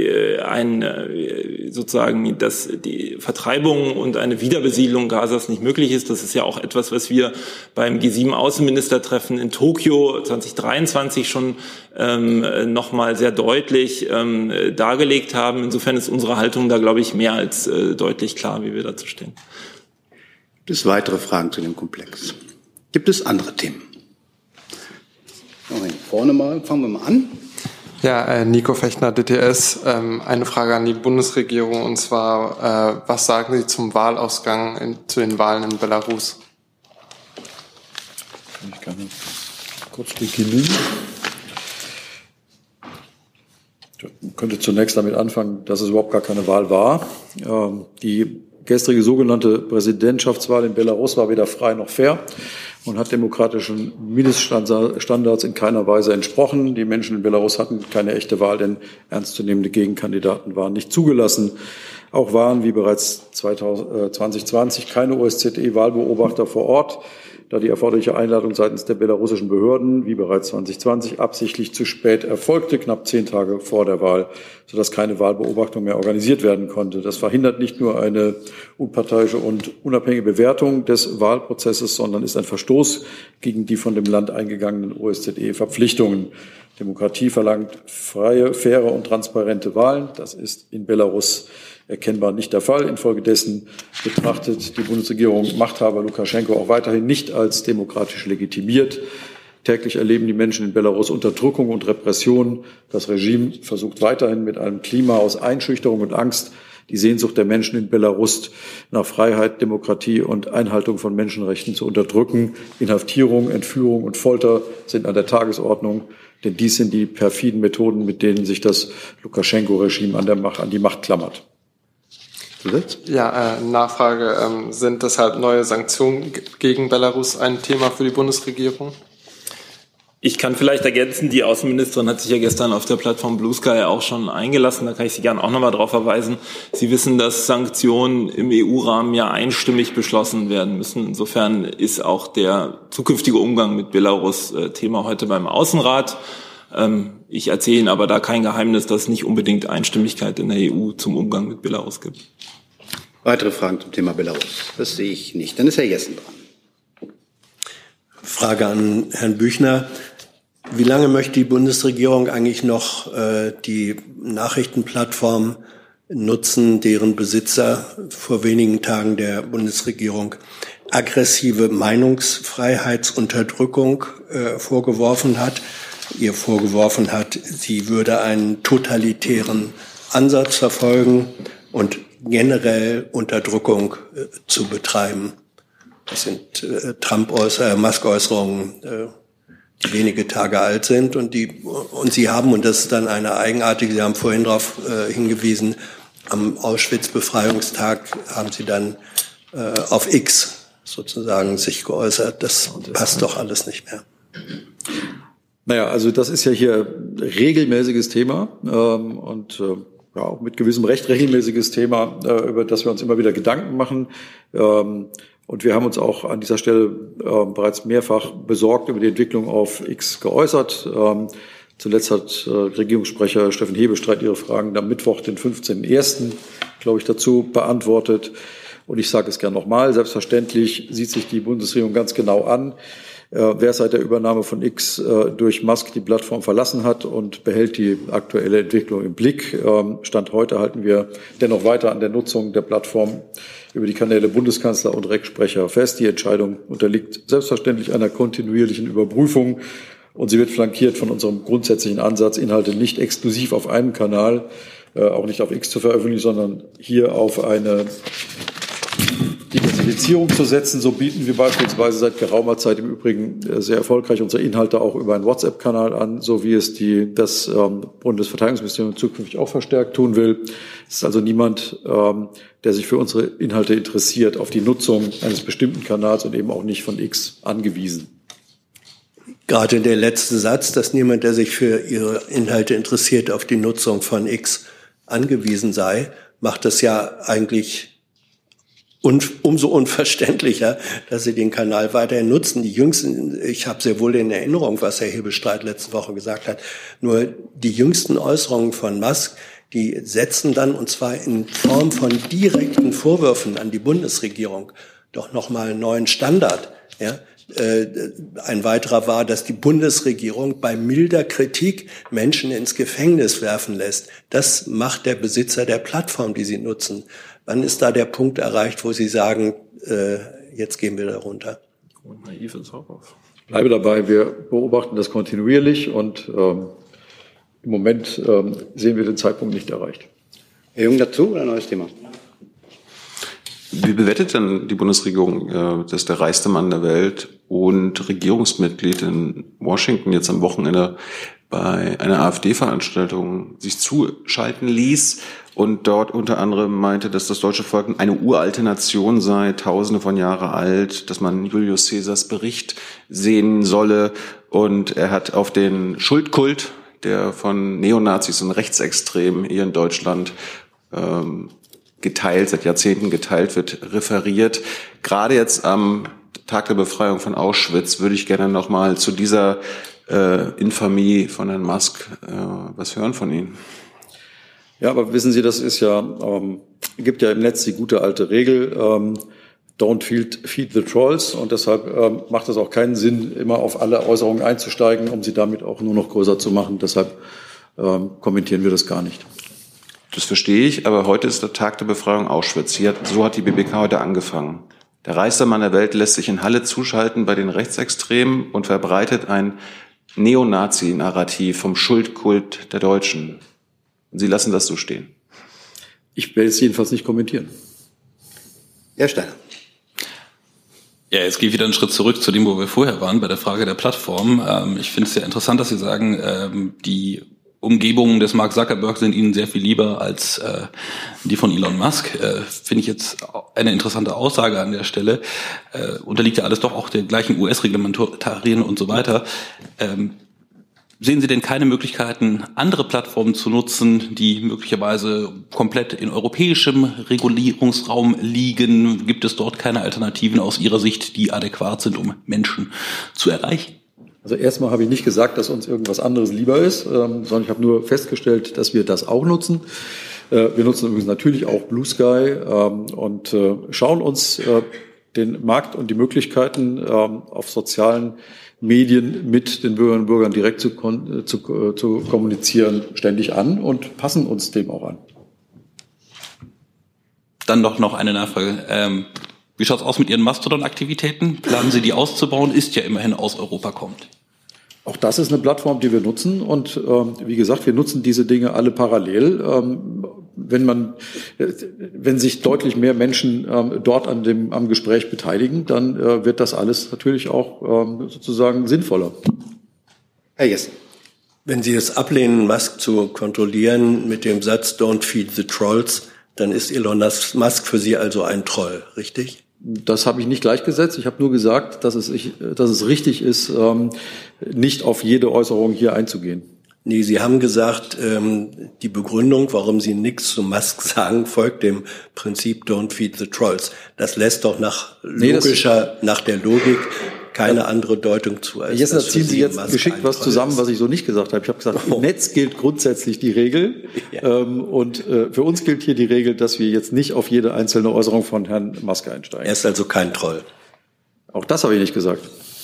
sozusagen, dass die Vertreibung und eine Wiederbesiedlung Gazas nicht möglich ist. Das ist ja auch etwas, was wir beim G7-Außenministertreffen in Tokio 2023 schon nochmal sehr deutlich dargelegt haben. Insofern ist unsere Haltung da, glaube ich, mehr als deutlich klar, wie wir dazu stehen. Gibt es weitere Fragen zu dem Komplex? Gibt es andere Themen? Vorne mal, fangen wir mal an. Ja, Nico Fechner, DTS. Eine Frage an die Bundesregierung, und zwar, was sagen Sie zum Wahlausgang zu den Wahlen in Belarus? Ich kann kurz beginnen. Ich könnte zunächst damit anfangen, dass es überhaupt gar keine Wahl war. Die gestrige sogenannte Präsidentschaftswahl in Belarus war weder frei noch fair und hat demokratischen Mindeststandards in keiner Weise entsprochen. Die Menschen in Belarus hatten keine echte Wahl, denn ernstzunehmende Gegenkandidaten waren nicht zugelassen. Auch waren, wie bereits 2020, keine OSZE-Wahlbeobachter vor Ort, da die erforderliche Einladung seitens der belarussischen Behörden, wie bereits 2020, absichtlich zu spät erfolgte, knapp 10 Tage vor der Wahl, sodass keine Wahlbeobachtung mehr organisiert werden konnte. Das verhindert nicht nur eine unparteiische und unabhängige Bewertung des Wahlprozesses, sondern ist ein Verstoß gegen die von dem Land eingegangenen OSZE-Verpflichtungen. Demokratie verlangt freie, faire und transparente Wahlen. Das ist in Belarus erkennbar nicht der Fall. Infolgedessen betrachtet die Bundesregierung Machthaber Lukaschenko auch weiterhin nicht als demokratisch legitimiert. Täglich erleben die Menschen in Belarus Unterdrückung und Repression. Das Regime versucht weiterhin mit einem Klima aus Einschüchterung und Angst die Sehnsucht der Menschen in Belarus nach Freiheit, Demokratie und Einhaltung von Menschenrechten zu unterdrücken. Inhaftierung, Entführung und Folter sind an der Tagesordnung, denn dies sind die perfiden Methoden, mit denen sich das Lukaschenko-Regime an die Macht klammert. Ja, Nachfrage. Sind deshalb neue Sanktionen gegen Belarus ein Thema für die Bundesregierung? Ich kann vielleicht ergänzen, die Außenministerin hat sich ja gestern auf der Plattform Blue Sky auch schon eingelassen. Da kann ich Sie gerne auch nochmal darauf verweisen. Sie wissen, dass Sanktionen im EU-Rahmen ja einstimmig beschlossen werden müssen. Insofern ist auch der zukünftige Umgang mit Belarus Thema heute beim Außenrat. Ich erzähle Ihnen aber da kein Geheimnis, dass es nicht unbedingt Einstimmigkeit in der EU zum Umgang mit Belarus gibt. Weitere Fragen zum Thema Belarus? Das sehe ich nicht. Dann ist Herr Jessen dran. Frage an Herrn Büchner. Wie lange möchte die Bundesregierung eigentlich noch die Nachrichtenplattform nutzen deren Besitzer vor wenigen Tagen der Bundesregierung aggressive Meinungsfreiheitsunterdrückung vorgeworfen hat. Ihr vorgeworfen hat, sie würde einen totalitären Ansatz verfolgen und generell Unterdrückung zu betreiben. Das sind Musk-Äußerungen, die wenige Tage alt sind und sie haben, und das ist dann eine eigenartige, Sie haben vorhin darauf hingewiesen, am Auschwitz-Befreiungstag haben Sie dann auf X sozusagen sich geäußert. Das passt doch alles nicht mehr. Naja, also das ist ja hier regelmäßiges Thema und ja, auch mit gewissem Recht regelmäßiges Thema, über das wir uns immer wieder Gedanken machen. Und wir haben uns auch an dieser Stelle bereits mehrfach besorgt über die Entwicklung auf X geäußert. Zuletzt hat Regierungssprecher Steffen Hebestreit Ihre Fragen am Mittwoch, den 15.01., glaube ich, dazu beantwortet. Und ich sage es gern nochmal, selbstverständlich sieht sich die Bundesregierung ganz genau an, wer seit der Übernahme von X durch Musk die Plattform verlassen hat und behält die aktuelle Entwicklung im Blick. Stand heute halten wir dennoch weiter an der Nutzung der Plattform über die Kanäle Bundeskanzler und Rechtsprecher fest. Die Entscheidung unterliegt selbstverständlich einer kontinuierlichen Überprüfung und sie wird flankiert von unserem grundsätzlichen Ansatz, Inhalte nicht exklusiv auf einem Kanal, auch nicht auf X zu veröffentlichen, sondern hier auf eine Diversifizierung zu setzen. So bieten wir beispielsweise seit geraumer Zeit im Übrigen sehr erfolgreich unsere Inhalte auch über einen WhatsApp-Kanal an, so wie es das Bundesverteidigungsministerium zukünftig auch verstärkt tun will. Es ist also niemand, der sich für unsere Inhalte interessiert, auf die Nutzung eines bestimmten Kanals und eben auch nicht von X angewiesen. Gerade der letzte Satz, dass niemand, der sich für Ihre Inhalte interessiert, auf die Nutzung von X angewiesen sei, macht es ja eigentlich umso unverständlicher, dass Sie den Kanal weiterhin nutzen. Die jüngsten, ich habe sehr wohl in Erinnerung, was Herr Hebestreit letzte Woche gesagt hat, nur die jüngsten Äußerungen von Musk, die setzen dann, und zwar in Form von direkten Vorwürfen an die Bundesregierung, doch nochmal einen neuen Standard. Ja? Ein weiterer war, dass die Bundesregierung bei milder Kritik Menschen ins Gefängnis werfen lässt. Das macht der Besitzer der Plattform, die sie nutzen. Wann ist da der Punkt erreicht, wo Sie sagen, jetzt gehen wir da runter? Naiv ins Hochhaus. Ich bleibe dabei, wir beobachten das kontinuierlich und im Moment sehen wir den Zeitpunkt nicht erreicht. Herr Jung dazu oder ein neues Thema? Wie bewertet denn die Bundesregierung, dass der reichste Mann der Welt und Regierungsmitglied in Washington jetzt am Wochenende bei einer AfD-Veranstaltung sich zuschalten ließ und dort unter anderem meinte, dass das deutsche Volk eine uralte Nation sei, tausende von Jahren alt, dass man Julius Caesars Bericht sehen solle, und er hat auf den Schuldkult, der von Neonazis und Rechtsextremen hier in Deutschland seit Jahrzehnten geteilt wird, referiert. Gerade jetzt am Tag der Befreiung von Auschwitz würde ich gerne nochmal zu dieser Infamie von Herrn Musk was hören von Ihnen. Ja, aber wissen Sie, das ist ja, gibt ja im Netz die gute alte Regel, don't feed the trolls, und deshalb macht es auch keinen Sinn, immer auf alle Äußerungen einzusteigen, um sie damit auch nur noch größer zu machen. Deshalb kommentieren wir das gar nicht. Das verstehe ich, aber heute ist der Tag der Befreiung Auschwitz. So hat die BBK heute angefangen. Der reichste Mann der Welt lässt sich in Halle zuschalten bei den Rechtsextremen und verbreitet ein Neonazi-Narrativ vom Schuldkult der Deutschen. Und Sie lassen das so stehen. Ich will es jedenfalls nicht kommentieren. Herr Steiner. Ja, jetzt gehe ich wieder einen Schritt zurück zu dem, wo wir vorher waren, bei der Frage der Plattform. Ich finde es sehr interessant, dass Sie sagen, die Umgebungen des Mark Zuckerberg sind Ihnen sehr viel lieber als die von Elon Musk. Finde ich jetzt eine interessante Aussage an der Stelle. Unterliegt ja alles doch auch den gleichen US-Reglementarien und so weiter. Sehen Sie denn keine Möglichkeiten, andere Plattformen zu nutzen, die möglicherweise komplett in europäischem Regulierungsraum liegen? Gibt es dort keine Alternativen aus Ihrer Sicht, die adäquat sind, um Menschen zu erreichen? Also erstmal habe ich nicht gesagt, dass uns irgendwas anderes lieber ist, sondern ich habe nur festgestellt, dass wir das auch nutzen. Wir nutzen übrigens natürlich auch Blue Sky und schauen uns den Markt und die Möglichkeiten auf sozialen Medien mit den Bürgerinnen und Bürgern direkt zu kommunizieren ständig an und passen uns dem auch an. Dann doch noch eine Nachfrage. Wie schaut's aus mit Ihren Mastodon-Aktivitäten? Planen Sie, die auszubauen? Ist ja immerhin aus Europa kommt. Auch das ist eine Plattform, die wir nutzen. Und wie gesagt, wir nutzen diese Dinge alle parallel. Wenn sich deutlich mehr Menschen dort am Gespräch beteiligen, dann wird das alles natürlich auch sozusagen sinnvoller. Herr Jessen. Wenn Sie es ablehnen, Musk zu kontrollieren mit dem Satz "Don't feed the trolls", dann ist Elon Musk für Sie also ein Troll, richtig? Das habe ich nicht gleichgesetzt. Ich habe nur gesagt, dass es richtig ist, nicht auf jede Äußerung hier einzugehen. Nee, Sie haben gesagt, die Begründung, warum Sie nichts zu Musk sagen, folgt dem Prinzip "Don't feed the trolls". Das lässt doch nach der Logik keine andere Deutung zu. Als jetzt ziehen Sie jetzt geschickt was zusammen, was ich so nicht gesagt habe. Ich habe gesagt, im Netz gilt grundsätzlich die Regel. Ja. Und für uns gilt hier die Regel, dass wir jetzt nicht auf jede einzelne Äußerung von Herrn Musk einsteigen. Er ist also kein Troll. Auch das habe ich nicht gesagt.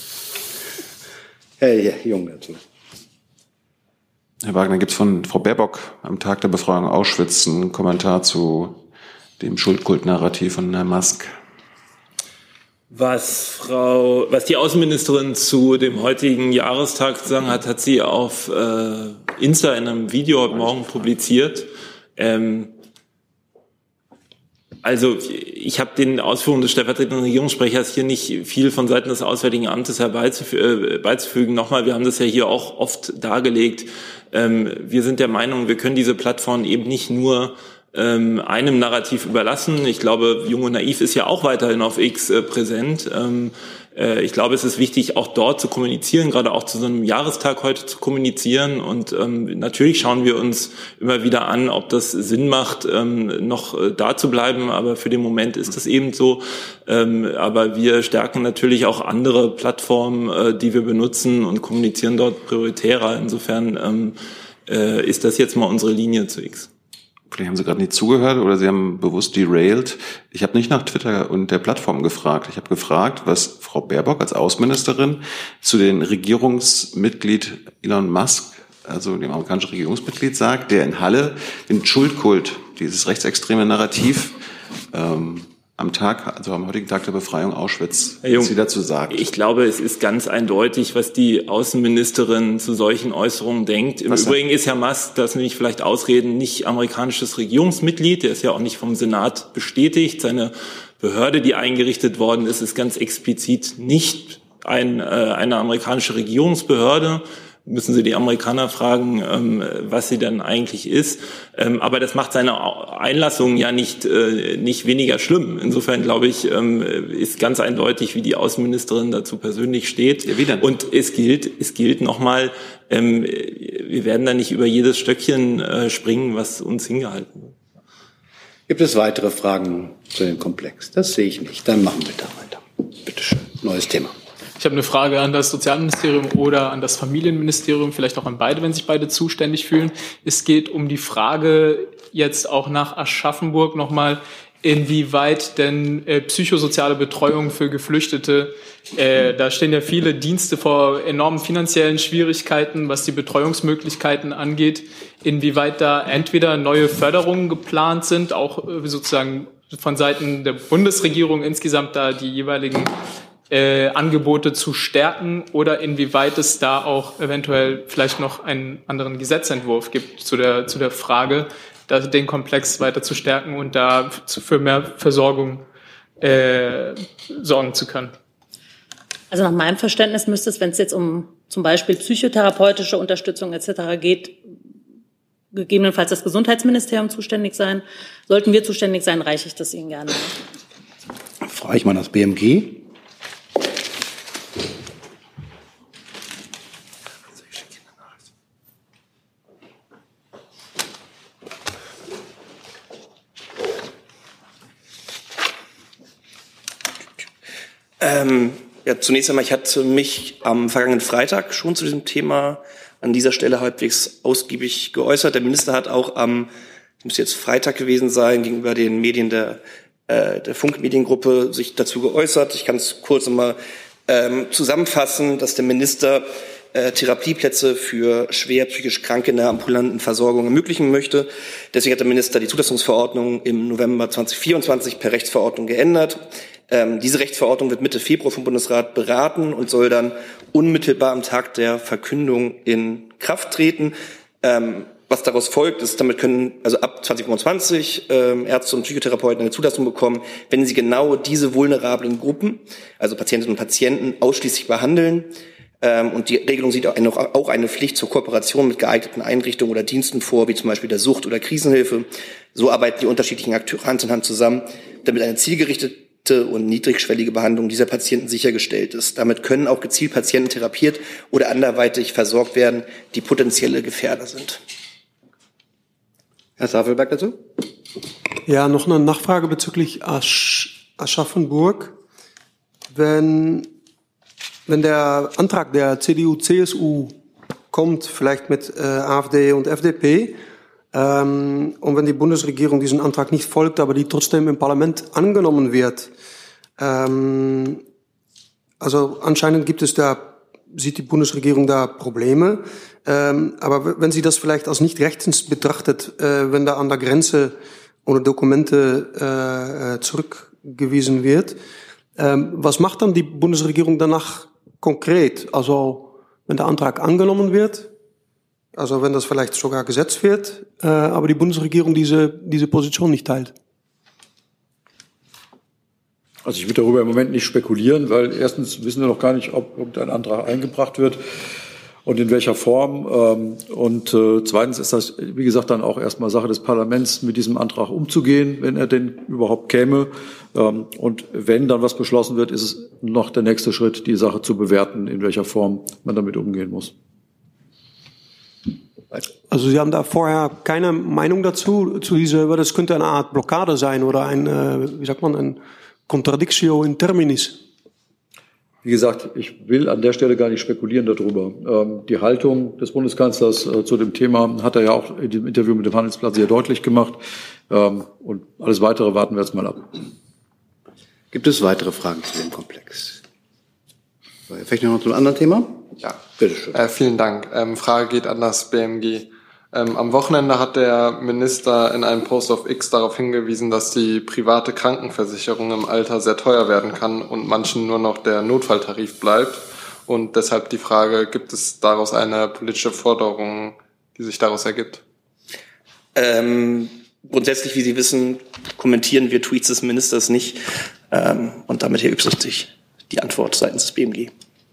Herr Jung dazu. Herr Wagner, gibt es von Frau Baerbock am Tag der Befreiung Auschwitz einen Kommentar zu dem Schuldkult-Narrativ von Herrn Musk? Was die Außenministerin zu dem heutigen Jahrestag zu sagen hat, hat sie auf Insta in einem Video heute Morgen publiziert. Also ich habe den Ausführungen des stellvertretenden Regierungssprechers hier nicht viel von Seiten des Auswärtigen Amtes beizufügen. Nochmal, wir haben das ja hier auch oft dargelegt. Wir sind der Meinung, wir können diese Plattform eben nicht nur einem Narrativ überlassen. Ich glaube, Jung und Naiv ist ja auch weiterhin auf X präsent. Ich glaube, es ist wichtig, auch dort zu kommunizieren, gerade auch zu so einem Jahrestag heute zu kommunizieren. Und natürlich schauen wir uns immer wieder an, ob das Sinn macht, noch da zu bleiben. Aber für den Moment ist das eben so. Aber wir stärken natürlich auch andere Plattformen, die wir benutzen und kommunizieren dort prioritärer. Insofern ist das jetzt mal unsere Linie zu X. Vielleicht haben Sie gerade nicht zugehört oder Sie haben bewusst derailed. Ich habe nicht nach Twitter und der Plattform gefragt. Ich habe gefragt, was Frau Baerbock als Außenministerin zu den Regierungsmitglied Elon Musk, also dem amerikanischen Regierungsmitglied, sagt, der in Halle den Schuldkult, dieses rechtsextreme Narrativ, am heutigen Tag der Befreiung Auschwitz, was sie dazu sagt. Ich glaube, es ist ganz eindeutig, was die Außenministerin zu solchen Äußerungen denkt. Im Übrigen ist Herr Musk, das will ich vielleicht ausreden, nicht amerikanisches Regierungsmitglied. Der ist ja auch nicht vom Senat bestätigt. Seine Behörde, die eingerichtet worden ist, ist ganz explizit nicht eine amerikanische Regierungsbehörde. Müssen Sie die Amerikaner fragen, was sie denn eigentlich ist. Aber das macht seine Einlassung ja nicht weniger schlimm. Insofern, glaube ich, ist ganz eindeutig, wie die Außenministerin dazu persönlich steht. Ja, wie denn? Und es gilt nochmal, wir werden da nicht über jedes Stöckchen springen, was uns hingehalten wird. Gibt es weitere Fragen zu dem Komplex? Das sehe ich nicht. Dann machen wir da weiter. Bitte schön. Neues Thema. Ich habe eine Frage an das Sozialministerium oder an das Familienministerium, vielleicht auch an beide, wenn sich beide zuständig fühlen. Es geht um die Frage jetzt auch nach Aschaffenburg nochmal, inwieweit denn psychosoziale Betreuung für Geflüchtete, da stehen ja viele Dienste vor enormen finanziellen Schwierigkeiten, was die Betreuungsmöglichkeiten angeht, inwieweit da entweder neue Förderungen geplant sind, auch sozusagen von Seiten der Bundesregierung insgesamt da die jeweiligen Angebote zu stärken oder inwieweit es da auch eventuell vielleicht noch einen anderen Gesetzentwurf gibt zu der Frage, den Komplex weiter zu stärken und da für mehr Versorgung sorgen zu können. Also nach meinem Verständnis müsste es, wenn es jetzt um zum Beispiel psychotherapeutische Unterstützung etc. geht, gegebenenfalls das Gesundheitsministerium zuständig sein. Sollten wir zuständig sein, reiche ich das Ihnen gerne. Frage ich mal das BMG. Zunächst einmal, ich hatte mich am vergangenen Freitag schon zu diesem Thema an dieser Stelle halbwegs ausgiebig geäußert. Der Minister hat auch müsste jetzt Freitag gewesen sein, gegenüber den Medien der Funk-Mediengruppe sich dazu geäußert. Ich kann es kurz nochmal zusammenfassen, dass der Minister Therapieplätze für schwer psychisch Kranke in der ambulanten Versorgung ermöglichen möchte. Deswegen hat der Minister die Zulassungsverordnung im November 2024 per Rechtsverordnung geändert. Diese Rechtsverordnung wird Mitte Februar vom Bundesrat beraten und soll dann unmittelbar am Tag der Verkündung in Kraft treten. Was daraus folgt, ist, damit können also ab 2025 Ärzte und Psychotherapeuten eine Zulassung bekommen, wenn sie genau diese vulnerablen Gruppen, also Patientinnen und Patienten, ausschließlich behandeln. Und die Regelung sieht auch eine Pflicht zur Kooperation mit geeigneten Einrichtungen oder Diensten vor, wie zum Beispiel der Sucht- oder Krisenhilfe. So arbeiten die unterschiedlichen Akteure Hand in Hand zusammen, damit eine zielgerichtete und niedrigschwellige Behandlung dieser Patienten sichergestellt ist. Damit können auch gezielt Patienten therapiert oder anderweitig versorgt werden, die potenzielle Gefährder sind. Herr Safelberg dazu? Ja, noch eine Nachfrage bezüglich Aschaffenburg. Wenn der Antrag der CDU, CSU kommt, vielleicht mit AfD und FDP, und wenn die Bundesregierung diesen Antrag nicht folgt, aber die trotzdem im Parlament angenommen wird, also anscheinend sieht die Bundesregierung da Probleme. Aber wenn sie das vielleicht als nicht rechtens betrachtet, wenn da an der Grenze ohne Dokumente zurückgewiesen wird, was macht dann die Bundesregierung danach konkret? Also wenn der Antrag angenommen wird, also wenn das vielleicht sogar gesetzt wird, aber die Bundesregierung diese Position nicht teilt? Also ich würde darüber im Moment nicht spekulieren, weil erstens wissen wir noch gar nicht, ob irgendein Antrag eingebracht wird und in welcher Form. Und zweitens ist das, wie gesagt, dann auch erstmal Sache des Parlaments, mit diesem Antrag umzugehen, wenn er denn überhaupt käme. Und wenn dann was beschlossen wird, ist es noch der nächste Schritt, die Sache zu bewerten, in welcher Form man damit umgehen muss. Also Sie haben da vorher keine Meinung dazu, weil das könnte eine Art Blockade sein oder ein Contradictio in terminis. Wie gesagt, ich will an der Stelle gar nicht spekulieren darüber. Die Haltung des Bundeskanzlers zu dem Thema hat er ja auch in dem Interview mit dem Handelsblatt sehr deutlich gemacht. Und alles Weitere warten wir jetzt mal ab. Gibt es weitere Fragen zu dem Komplex? Vielleicht noch zum anderen Thema? Ja. Bitte schön. Vielen Dank. Frage geht an das BMG. Am Wochenende hat der Minister in einem Post auf X darauf hingewiesen, dass die private Krankenversicherung im Alter sehr teuer werden kann und manchen nur noch der Notfalltarif bleibt. Und deshalb die Frage, gibt es daraus eine politische Forderung, die sich daraus ergibt? Grundsätzlich, wie Sie wissen, kommentieren wir Tweets des Ministers nicht. Und damit erübrigt sich die Antwort seitens des BMG.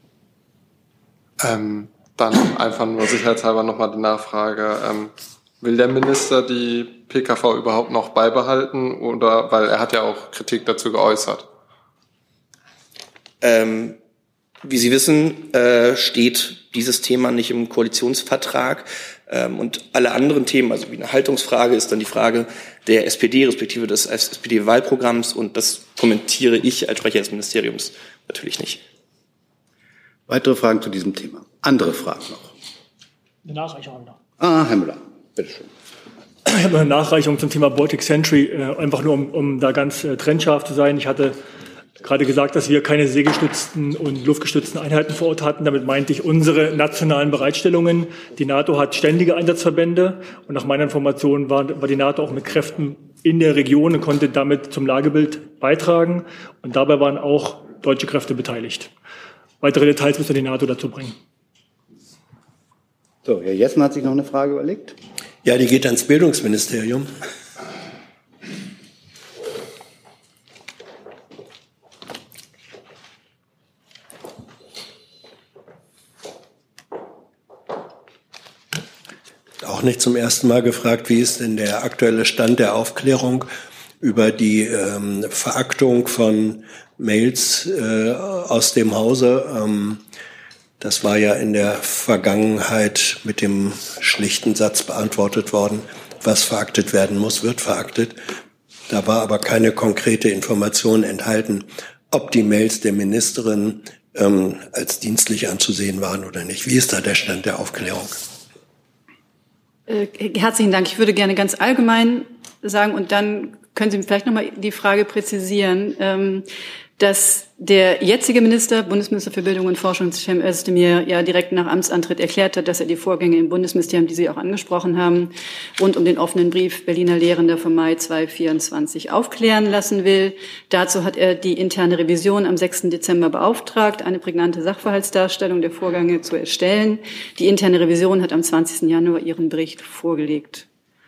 Dann einfach nur sicherheitshalber nochmal die Nachfrage. Will der Minister die PKV überhaupt noch beibehalten? Oder, weil er hat ja auch Kritik dazu geäußert. Wie Sie wissen, steht dieses Thema nicht im Koalitionsvertrag. Und alle anderen Themen, also wie eine Haltungsfrage, ist dann die Frage der SPD, respektive des SPD-Wahlprogramms. Und das kommentiere ich als Sprecher des Ministeriums natürlich nicht. Weitere Fragen zu diesem Thema? Andere Fragen noch? Eine Nachreichung noch. Herr Müller, bitteschön. Ich habe eine Nachreichung zum Thema Baltic Sentry, einfach nur um da ganz trennscharf zu sein. Ich hatte gerade gesagt, dass wir keine seegestützten und luftgestützten Einheiten vor Ort hatten. Damit meinte ich unsere nationalen Bereitstellungen. Die NATO hat ständige Einsatzverbände und nach meiner Information war die NATO auch mit Kräften in der Region und konnte damit zum Lagebild beitragen. Und dabei waren auch deutsche Kräfte beteiligt. Weitere Details müsste die NATO dazu bringen. So, Herr Jessen hat sich noch eine Frage überlegt. Ja, die geht ans Bildungsministerium. Auch nicht zum ersten Mal gefragt, wie ist denn der aktuelle Stand der Aufklärung über die Veraktung von Mails aus dem Hause. Das war ja in der Vergangenheit mit dem schlichten Satz beantwortet worden, was veraktet werden muss, wird veraktet. Da war aber keine konkrete Information enthalten, ob die Mails der Ministerin als dienstlich anzusehen waren oder nicht. Wie ist da der Stand der Aufklärung? Herzlichen Dank. Ich würde gerne ganz allgemein sagen und dann können Sie vielleicht noch mal die Frage präzisieren. dass der jetzige Minister, Bundesminister für Bildung und Forschung, Cem Özdemir, ja direkt nach Amtsantritt erklärt hat, dass er die Vorgänge im Bundesministerium, die Sie auch angesprochen haben, rund um den offenen Brief Berliner Lehrender vom Mai 2024 aufklären lassen will. Dazu hat er die interne Revision am 6. Dezember beauftragt, eine prägnante Sachverhaltsdarstellung der Vorgänge zu erstellen. Die interne Revision hat am 20. Januar ihren Bericht vorgelegt.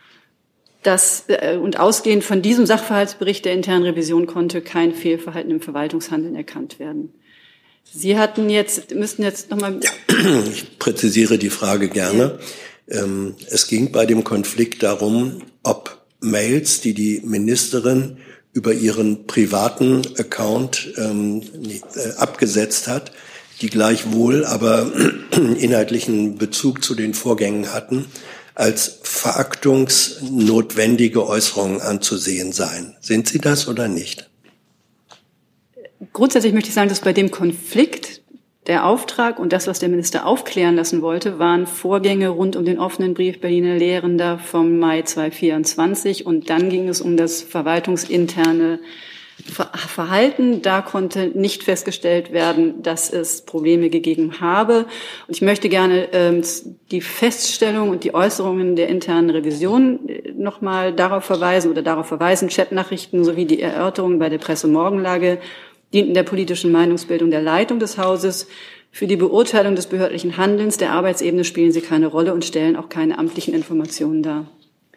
Und ausgehend von diesem Sachverhaltsbericht der internen Revision konnte kein Fehlverhalten im Verwaltungshandeln erkannt werden. Sie müssten jetzt nochmal... Ja, ich präzisiere die Frage gerne. Es ging bei dem Konflikt darum, ob Mails, die die Ministerin über ihren privaten Account abgesetzt hat, die gleichwohl aber inhaltlichen Bezug zu den Vorgängen hatten, als verachtungsnotwendige Äußerungen anzusehen seien. Sind sie das oder nicht? Grundsätzlich möchte ich sagen, dass bei dem Konflikt der Auftrag und das, was der Minister aufklären lassen wollte, waren Vorgänge rund um den offenen Brief Berliner Lehrender vom Mai 2024. Und dann ging es um das verwaltungsinterne Verhalten. Da konnte nicht festgestellt werden, dass es Probleme gegeben habe. Und ich möchte gerne die Feststellung und die Äußerungen der internen Revision nochmal darauf verweisen, Chatnachrichten sowie die Erörterungen bei der Pressemorgenlage dienten der politischen Meinungsbildung der Leitung des Hauses. Für die Beurteilung des behördlichen Handelns der Arbeitsebene spielen sie keine Rolle und stellen auch keine amtlichen Informationen dar.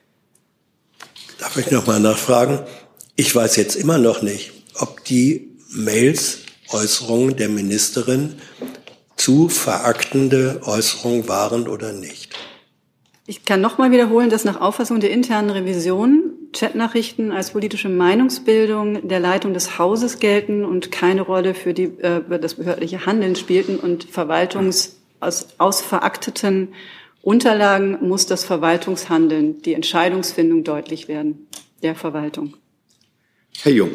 Darf ich nochmal nachfragen? Ich weiß jetzt immer noch nicht, ob die Mails, Äußerungen der Ministerin zu verachtende Äußerungen waren oder nicht. Ich kann nochmal wiederholen, dass nach Auffassung der internen Revision Chatnachrichten als politische Meinungsbildung der Leitung des Hauses gelten und keine Rolle für das behördliche Handeln spielten und aus verakteten Unterlagen muss das Verwaltungshandeln, die Entscheidungsfindung deutlich werden, der Verwaltung. Herr Jung.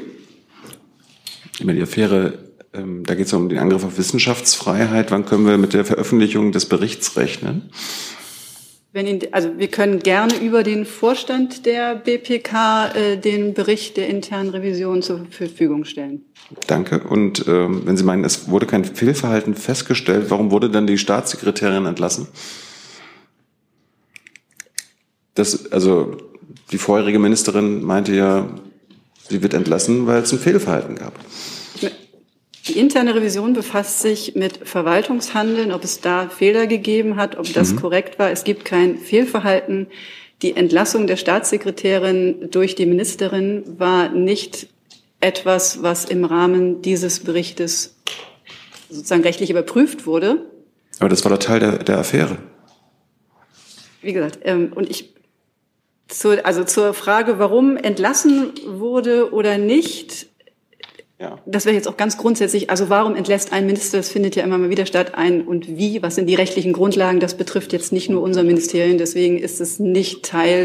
Über die Affäre, da geht es um den Angriff auf Wissenschaftsfreiheit. Wann können wir mit der Veröffentlichung des Berichts rechnen? Wir können gerne über den Vorstand der BPK den Bericht der internen Revision zur Verfügung stellen. Danke. Und wenn Sie meinen, es wurde kein Fehlverhalten festgestellt, warum wurde dann die Staatssekretärin entlassen? Die vorherige Ministerin meinte ja, sie wird entlassen, weil es ein Fehlverhalten gab. Die interne Revision befasst sich mit Verwaltungshandeln, ob es da Fehler gegeben hat, ob das korrekt war. Es gibt kein Fehlverhalten. Die Entlassung der Staatssekretärin durch die Ministerin war nicht etwas, was im Rahmen dieses Berichtes sozusagen rechtlich überprüft wurde. Aber das war doch Teil der Affäre. Wie gesagt, zur Frage, warum entlassen wurde oder nicht, ja. Das wäre jetzt auch ganz grundsätzlich, also warum entlässt ein Minister, das findet ja immer mal wieder statt, was sind die rechtlichen Grundlagen, das betrifft jetzt nicht nur unser Ministerium, deswegen ist es nicht Teil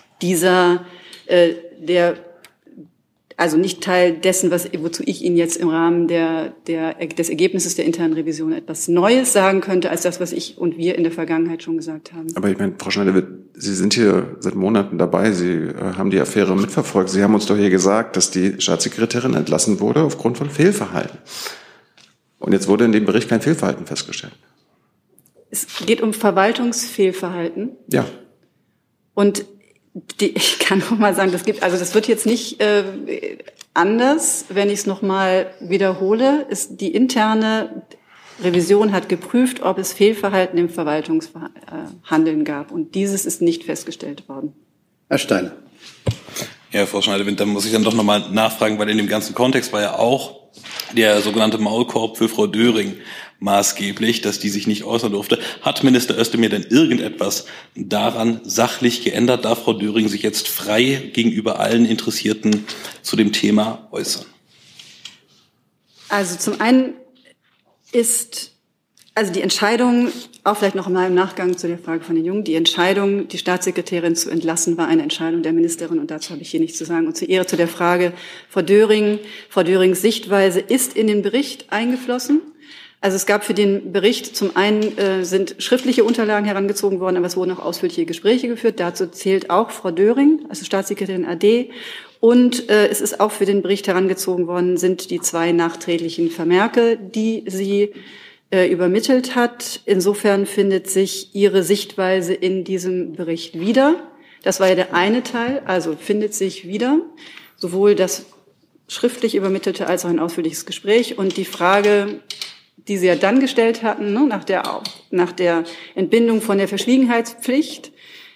nicht Teil dessen, wozu ich Ihnen jetzt im Rahmen des Ergebnisses der internen Revision etwas Neues sagen könnte, als das, was ich und wir in der Vergangenheit schon gesagt haben. Aber ich meine, Frau Schneider, Sie sind hier seit Monaten dabei. Sie haben die Affäre mitverfolgt. Sie haben uns doch hier gesagt, dass die Staatssekretärin entlassen wurde aufgrund von Fehlverhalten. Und jetzt wurde in dem Bericht kein Fehlverhalten festgestellt. Es geht um Verwaltungsfehlverhalten. Ja. Und ich kann noch mal sagen, das wird jetzt nicht anders, wenn ich es noch mal wiederhole. Die interne Revision hat geprüft, ob es Fehlverhalten im Verwaltungshandeln gab. Und dieses ist nicht festgestellt worden. Herr Steiner. Ja, Frau Schneider-Wind, da muss ich dann doch noch mal nachfragen, weil in dem ganzen Kontext war ja auch der sogenannte Maulkorb für Frau Döring maßgeblich, dass die sich nicht äußern durfte. Hat Minister Özdemir denn irgendetwas daran sachlich geändert? Darf Frau Döring sich jetzt frei gegenüber allen Interessierten zu dem Thema äußern? Also zum einen ist die Entscheidung, auch vielleicht noch einmal im Nachgang zu der Frage von den Jungen, die Entscheidung, die Staatssekretärin zu entlassen, war eine Entscheidung der Ministerin und dazu habe ich hier nichts zu sagen. Und zu der Frage Frau Dörings Sichtweise ist in den Bericht eingeflossen. Also es gab für den Bericht zum einen sind schriftliche Unterlagen herangezogen worden, aber es wurden auch ausführliche Gespräche geführt. Dazu zählt auch Frau Döring, also Staatssekretärin AD. Und es ist auch für den Bericht herangezogen worden, sind die 2 nachträglichen Vermerke, die sie übermittelt hat. Insofern findet sich ihre Sichtweise in diesem Bericht wieder. Das war ja der eine Teil, also findet sich wieder, sowohl das schriftlich übermittelte als auch ein ausführliches Gespräch. Und die Frage, die Sie ja dann gestellt hatten, ne, nach der Entbindung von der Verschwiegenheitspflicht,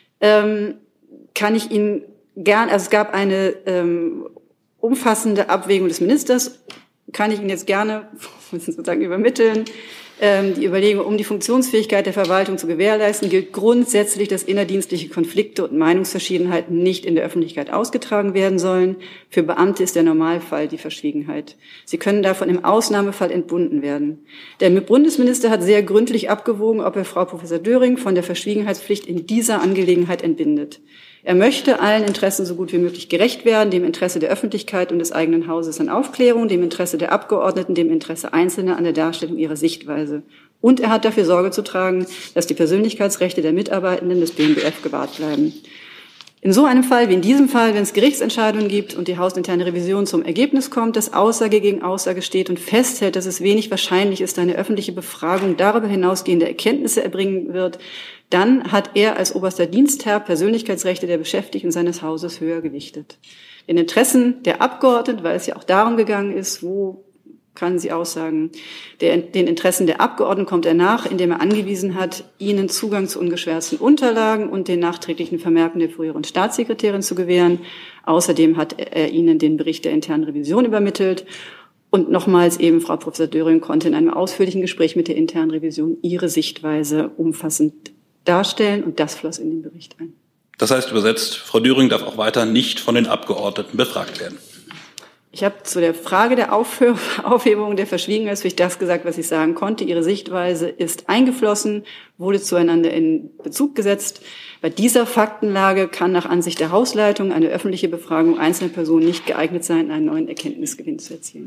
kann ich Ihnen gern, also es gab eine umfassende Abwägung des Ministers, kann ich Ihnen jetzt gerne sozusagen übermitteln. Die Überlegung, um die Funktionsfähigkeit der Verwaltung zu gewährleisten, gilt grundsätzlich, dass innerdienstliche Konflikte und Meinungsverschiedenheiten nicht in der Öffentlichkeit ausgetragen werden sollen. Für Beamte ist der Normalfall die Verschwiegenheit. Sie können davon im Ausnahmefall entbunden werden. Der Bundesminister hat sehr gründlich abgewogen, ob er Frau Professor Döring von der Verschwiegenheitspflicht in dieser Angelegenheit entbindet. Er möchte allen Interessen so gut wie möglich gerecht werden, dem Interesse der Öffentlichkeit und des eigenen Hauses an Aufklärung, dem Interesse der Abgeordneten, dem Interesse Einzelner an der Darstellung ihrer Sichtweise. Und er hat dafür Sorge zu tragen, dass die Persönlichkeitsrechte der Mitarbeitenden des BMBF gewahrt bleiben. In so einem Fall wie in diesem Fall, wenn es Gerichtsentscheidungen gibt und die hausinterne Revision zum Ergebnis kommt, dass Aussage gegen Aussage steht und festhält, dass es wenig wahrscheinlich ist, eine öffentliche Befragung darüber hinausgehende Erkenntnisse erbringen wird, dann hat er als oberster Dienstherr Persönlichkeitsrechte der Beschäftigten seines Hauses höher gewichtet. Den Interessen der Abgeordneten, weil es ja auch darum gegangen ist, wo kann sie aussagen, den Interessen der Abgeordneten kommt er nach, indem er angewiesen hat, ihnen Zugang zu ungeschwärzten Unterlagen und den nachträglichen Vermerken der früheren Staatssekretärin zu gewähren. Außerdem hat er ihnen den Bericht der internen Revision übermittelt. Und nochmals eben, Frau Professor Döring konnte in einem ausführlichen Gespräch mit der internen Revision ihre Sichtweise umfassend darstellen, und das floss in den Bericht ein. Das heißt übersetzt, Frau Döring darf auch weiter nicht von den Abgeordneten befragt werden. Ich habe zu der Frage der Aufhebung der Verschwiegenheitspflicht das gesagt, was ich sagen konnte. Ihre Sichtweise ist eingeflossen, wurde zueinander in Bezug gesetzt. Bei dieser Faktenlage kann nach Ansicht der Hausleitung eine öffentliche Befragung einzelner Personen nicht geeignet sein, einen neuen Erkenntnisgewinn zu erzielen.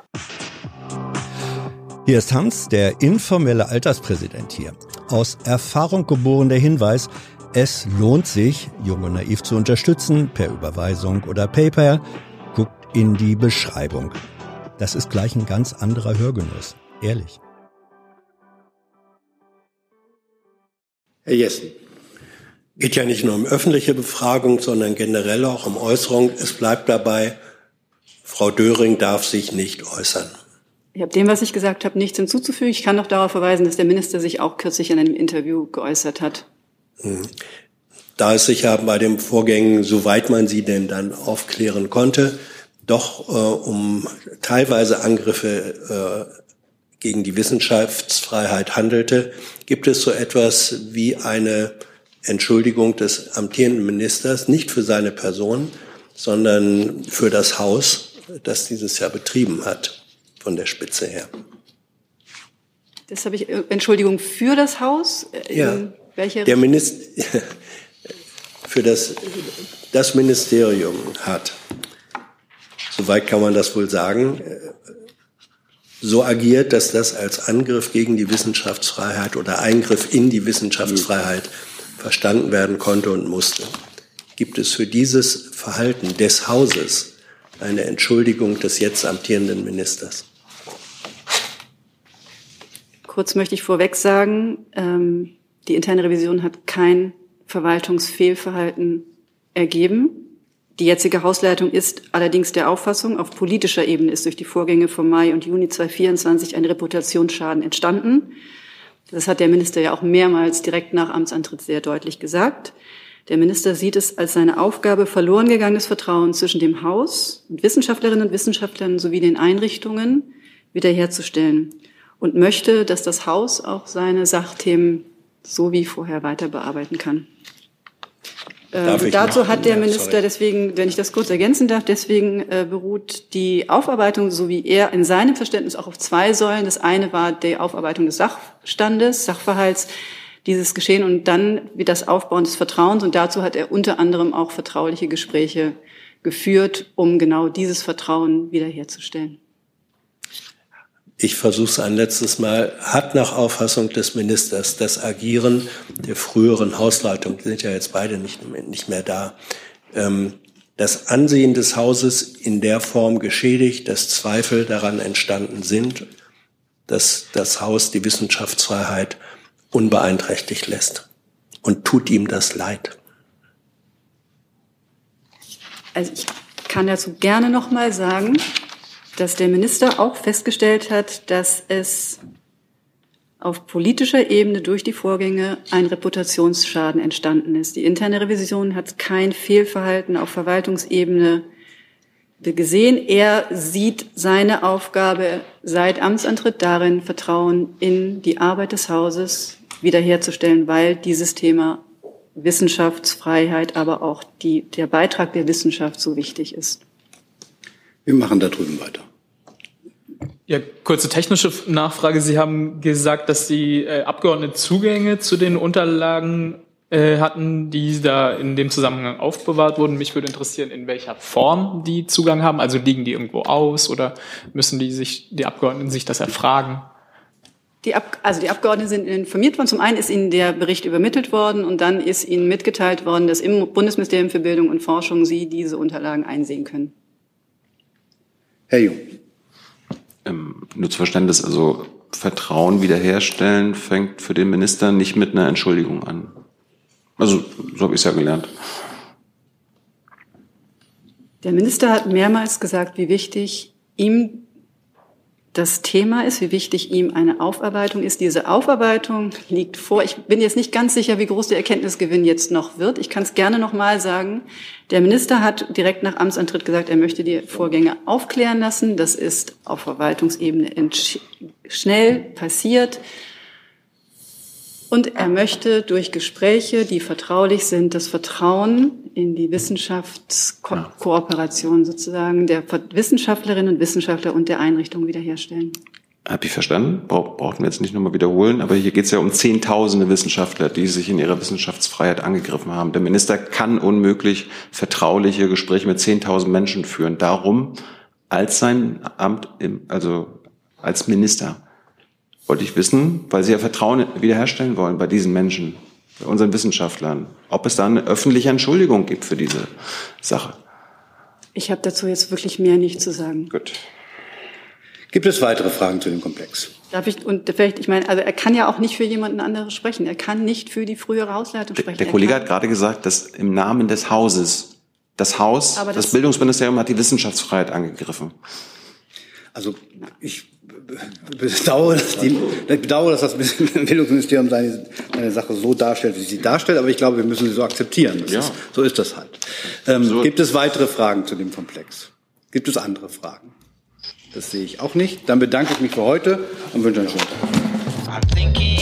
Hier ist Hans, der informelle Alterspräsident hier. Aus Erfahrung geboren der Hinweis, es lohnt sich, Jung und Naiv zu unterstützen, per Überweisung oder PayPal. Guckt in die Beschreibung. Das ist gleich ein ganz anderer Hörgenuss. Ehrlich. Herr Jessen. Geht ja nicht nur um öffentliche Befragung, sondern generell auch um Äußerung. Es bleibt dabei, Frau Döring darf sich nicht äußern. Ich habe dem, was ich gesagt habe, nichts hinzuzufügen. Ich kann noch darauf verweisen, dass der Minister sich auch kürzlich in einem Interview geäußert hat. Da es sich ja bei den Vorgängen, soweit man sie denn dann aufklären konnte, doch um teilweise Angriffe gegen die Wissenschaftsfreiheit handelte, gibt es so etwas wie eine Entschuldigung des amtierenden Ministers, nicht für seine Person, sondern für das Haus, das dieses Jahr betrieben hat, von der Spitze her. Das habe ich, Entschuldigung, für das Haus? Ja, welcher der Minister, für das Ministerium hat, soweit kann man das wohl sagen, so agiert, dass das als Angriff gegen die Wissenschaftsfreiheit oder Eingriff in die Wissenschaftsfreiheit verstanden werden konnte und musste. Gibt es für dieses Verhalten des Hauses eine Entschuldigung des jetzt amtierenden Ministers? Kurz möchte ich vorweg sagen, die interne Revision hat kein Verwaltungsfehlverhalten ergeben. Die jetzige Hausleitung ist allerdings der Auffassung, auf politischer Ebene ist durch die Vorgänge vom Mai und Juni 2024 ein Reputationsschaden entstanden. Das hat der Minister ja auch mehrmals direkt nach Amtsantritt sehr deutlich gesagt. Der Minister sieht es als seine Aufgabe, verloren gegangenes Vertrauen zwischen dem Haus und Wissenschaftlerinnen und Wissenschaftlern sowie den Einrichtungen wiederherzustellen und möchte, dass das Haus auch seine Sachthemen so wie vorher weiter bearbeiten kann. Dazu hat der Minister, deswegen, wenn ich das kurz ergänzen darf, deswegen beruht die Aufarbeitung, so wie er in seinem Verständnis, auch auf zwei Säulen. Das eine war die Aufarbeitung des Sachstandes, Sachverhalts, dieses Geschehen, und dann wie das Aufbauen des Vertrauens. Und dazu hat er unter anderem auch vertrauliche Gespräche geführt, um genau dieses Vertrauen wiederherzustellen. Ich versuche es ein letztes Mal, hat nach Auffassung des Ministers das Agieren der früheren Hausleitung, die sind ja jetzt beide nicht mehr da, das Ansehen des Hauses in der Form geschädigt, dass Zweifel daran entstanden sind, dass das Haus die Wissenschaftsfreiheit unbeeinträchtigt lässt. Und tut ihm das leid? Also ich kann dazu gerne noch mal sagen, dass der Minister auch festgestellt hat, dass es auf politischer Ebene durch die Vorgänge ein Reputationsschaden entstanden ist. Die interne Revision hat kein Fehlverhalten auf Verwaltungsebene gesehen. Er sieht seine Aufgabe seit Amtsantritt darin, Vertrauen in die Arbeit des Hauses wiederherzustellen, weil dieses Thema Wissenschaftsfreiheit, aber auch der Beitrag der Wissenschaft so wichtig ist. Wir machen da drüben weiter. Ja, kurze technische Nachfrage. Sie haben gesagt, dass die Abgeordneten Zugänge zu den Unterlagen hatten, die da in dem Zusammenhang aufbewahrt wurden. Mich würde interessieren, in welcher Form die Zugang haben. Also liegen die irgendwo aus oder müssen die Abgeordneten sich das erfragen? Die Abgeordneten sind informiert worden. Zum einen ist ihnen der Bericht übermittelt worden und dann ist ihnen mitgeteilt worden, dass im Bundesministerium für Bildung und Forschung sie diese Unterlagen einsehen können. Herr Jung. Nur zu Verständnis, also Vertrauen wiederherstellen fängt für den Minister nicht mit einer Entschuldigung an. Also so habe ich es ja gelernt. Der Minister hat mehrmals gesagt, wie wichtig ihm das Thema ist, wie wichtig ihm eine Aufarbeitung ist. Diese Aufarbeitung liegt vor. Ich bin jetzt nicht ganz sicher, wie groß der Erkenntnisgewinn jetzt noch wird. Ich kann es gerne noch mal sagen. Der Minister hat direkt nach Amtsantritt gesagt, er möchte die Vorgänge aufklären lassen. Das ist auf Verwaltungsebene schnell passiert. Und er möchte durch Gespräche, die vertraulich sind, das Vertrauen in die Wissenschaftskooperation sozusagen der Wissenschaftlerinnen und Wissenschaftler und der Einrichtung wiederherstellen. Habe ich verstanden. Brauchen wir jetzt nicht nochmal wiederholen. Aber hier geht es ja um Zehntausende Wissenschaftler, die sich in ihrer Wissenschaftsfreiheit angegriffen haben. Der Minister kann unmöglich vertrauliche Gespräche mit 10.000 Menschen führen. Darum, als sein Amt, also als Minister, wollte ich wissen, weil Sie ja Vertrauen wiederherstellen wollen bei diesen Menschen, bei unseren Wissenschaftlern, ob es da eine öffentliche Entschuldigung gibt für diese Sache. Ich habe dazu jetzt wirklich mehr nicht zu sagen. Gut. Gibt es weitere Fragen zu dem Komplex? Darf ich, und vielleicht, ich meine, also er kann ja auch nicht für jemanden anderes sprechen. Er kann nicht für die frühere Hausleitung sprechen. Der Kollege hat gerade gesagt, dass im Namen des Hauses, das Bildungsministerium hat die Wissenschaftsfreiheit angegriffen. Also ich bedauere, dass das Bildungsministerium seine Sache so darstellt, wie sie darstellt, aber ich glaube, wir müssen sie so akzeptieren. So ist das halt. Gibt es weitere Fragen zu dem Komplex? Gibt es andere Fragen? Das sehe ich auch nicht. Dann bedanke ich mich für heute und wünsche einen schönen Tag.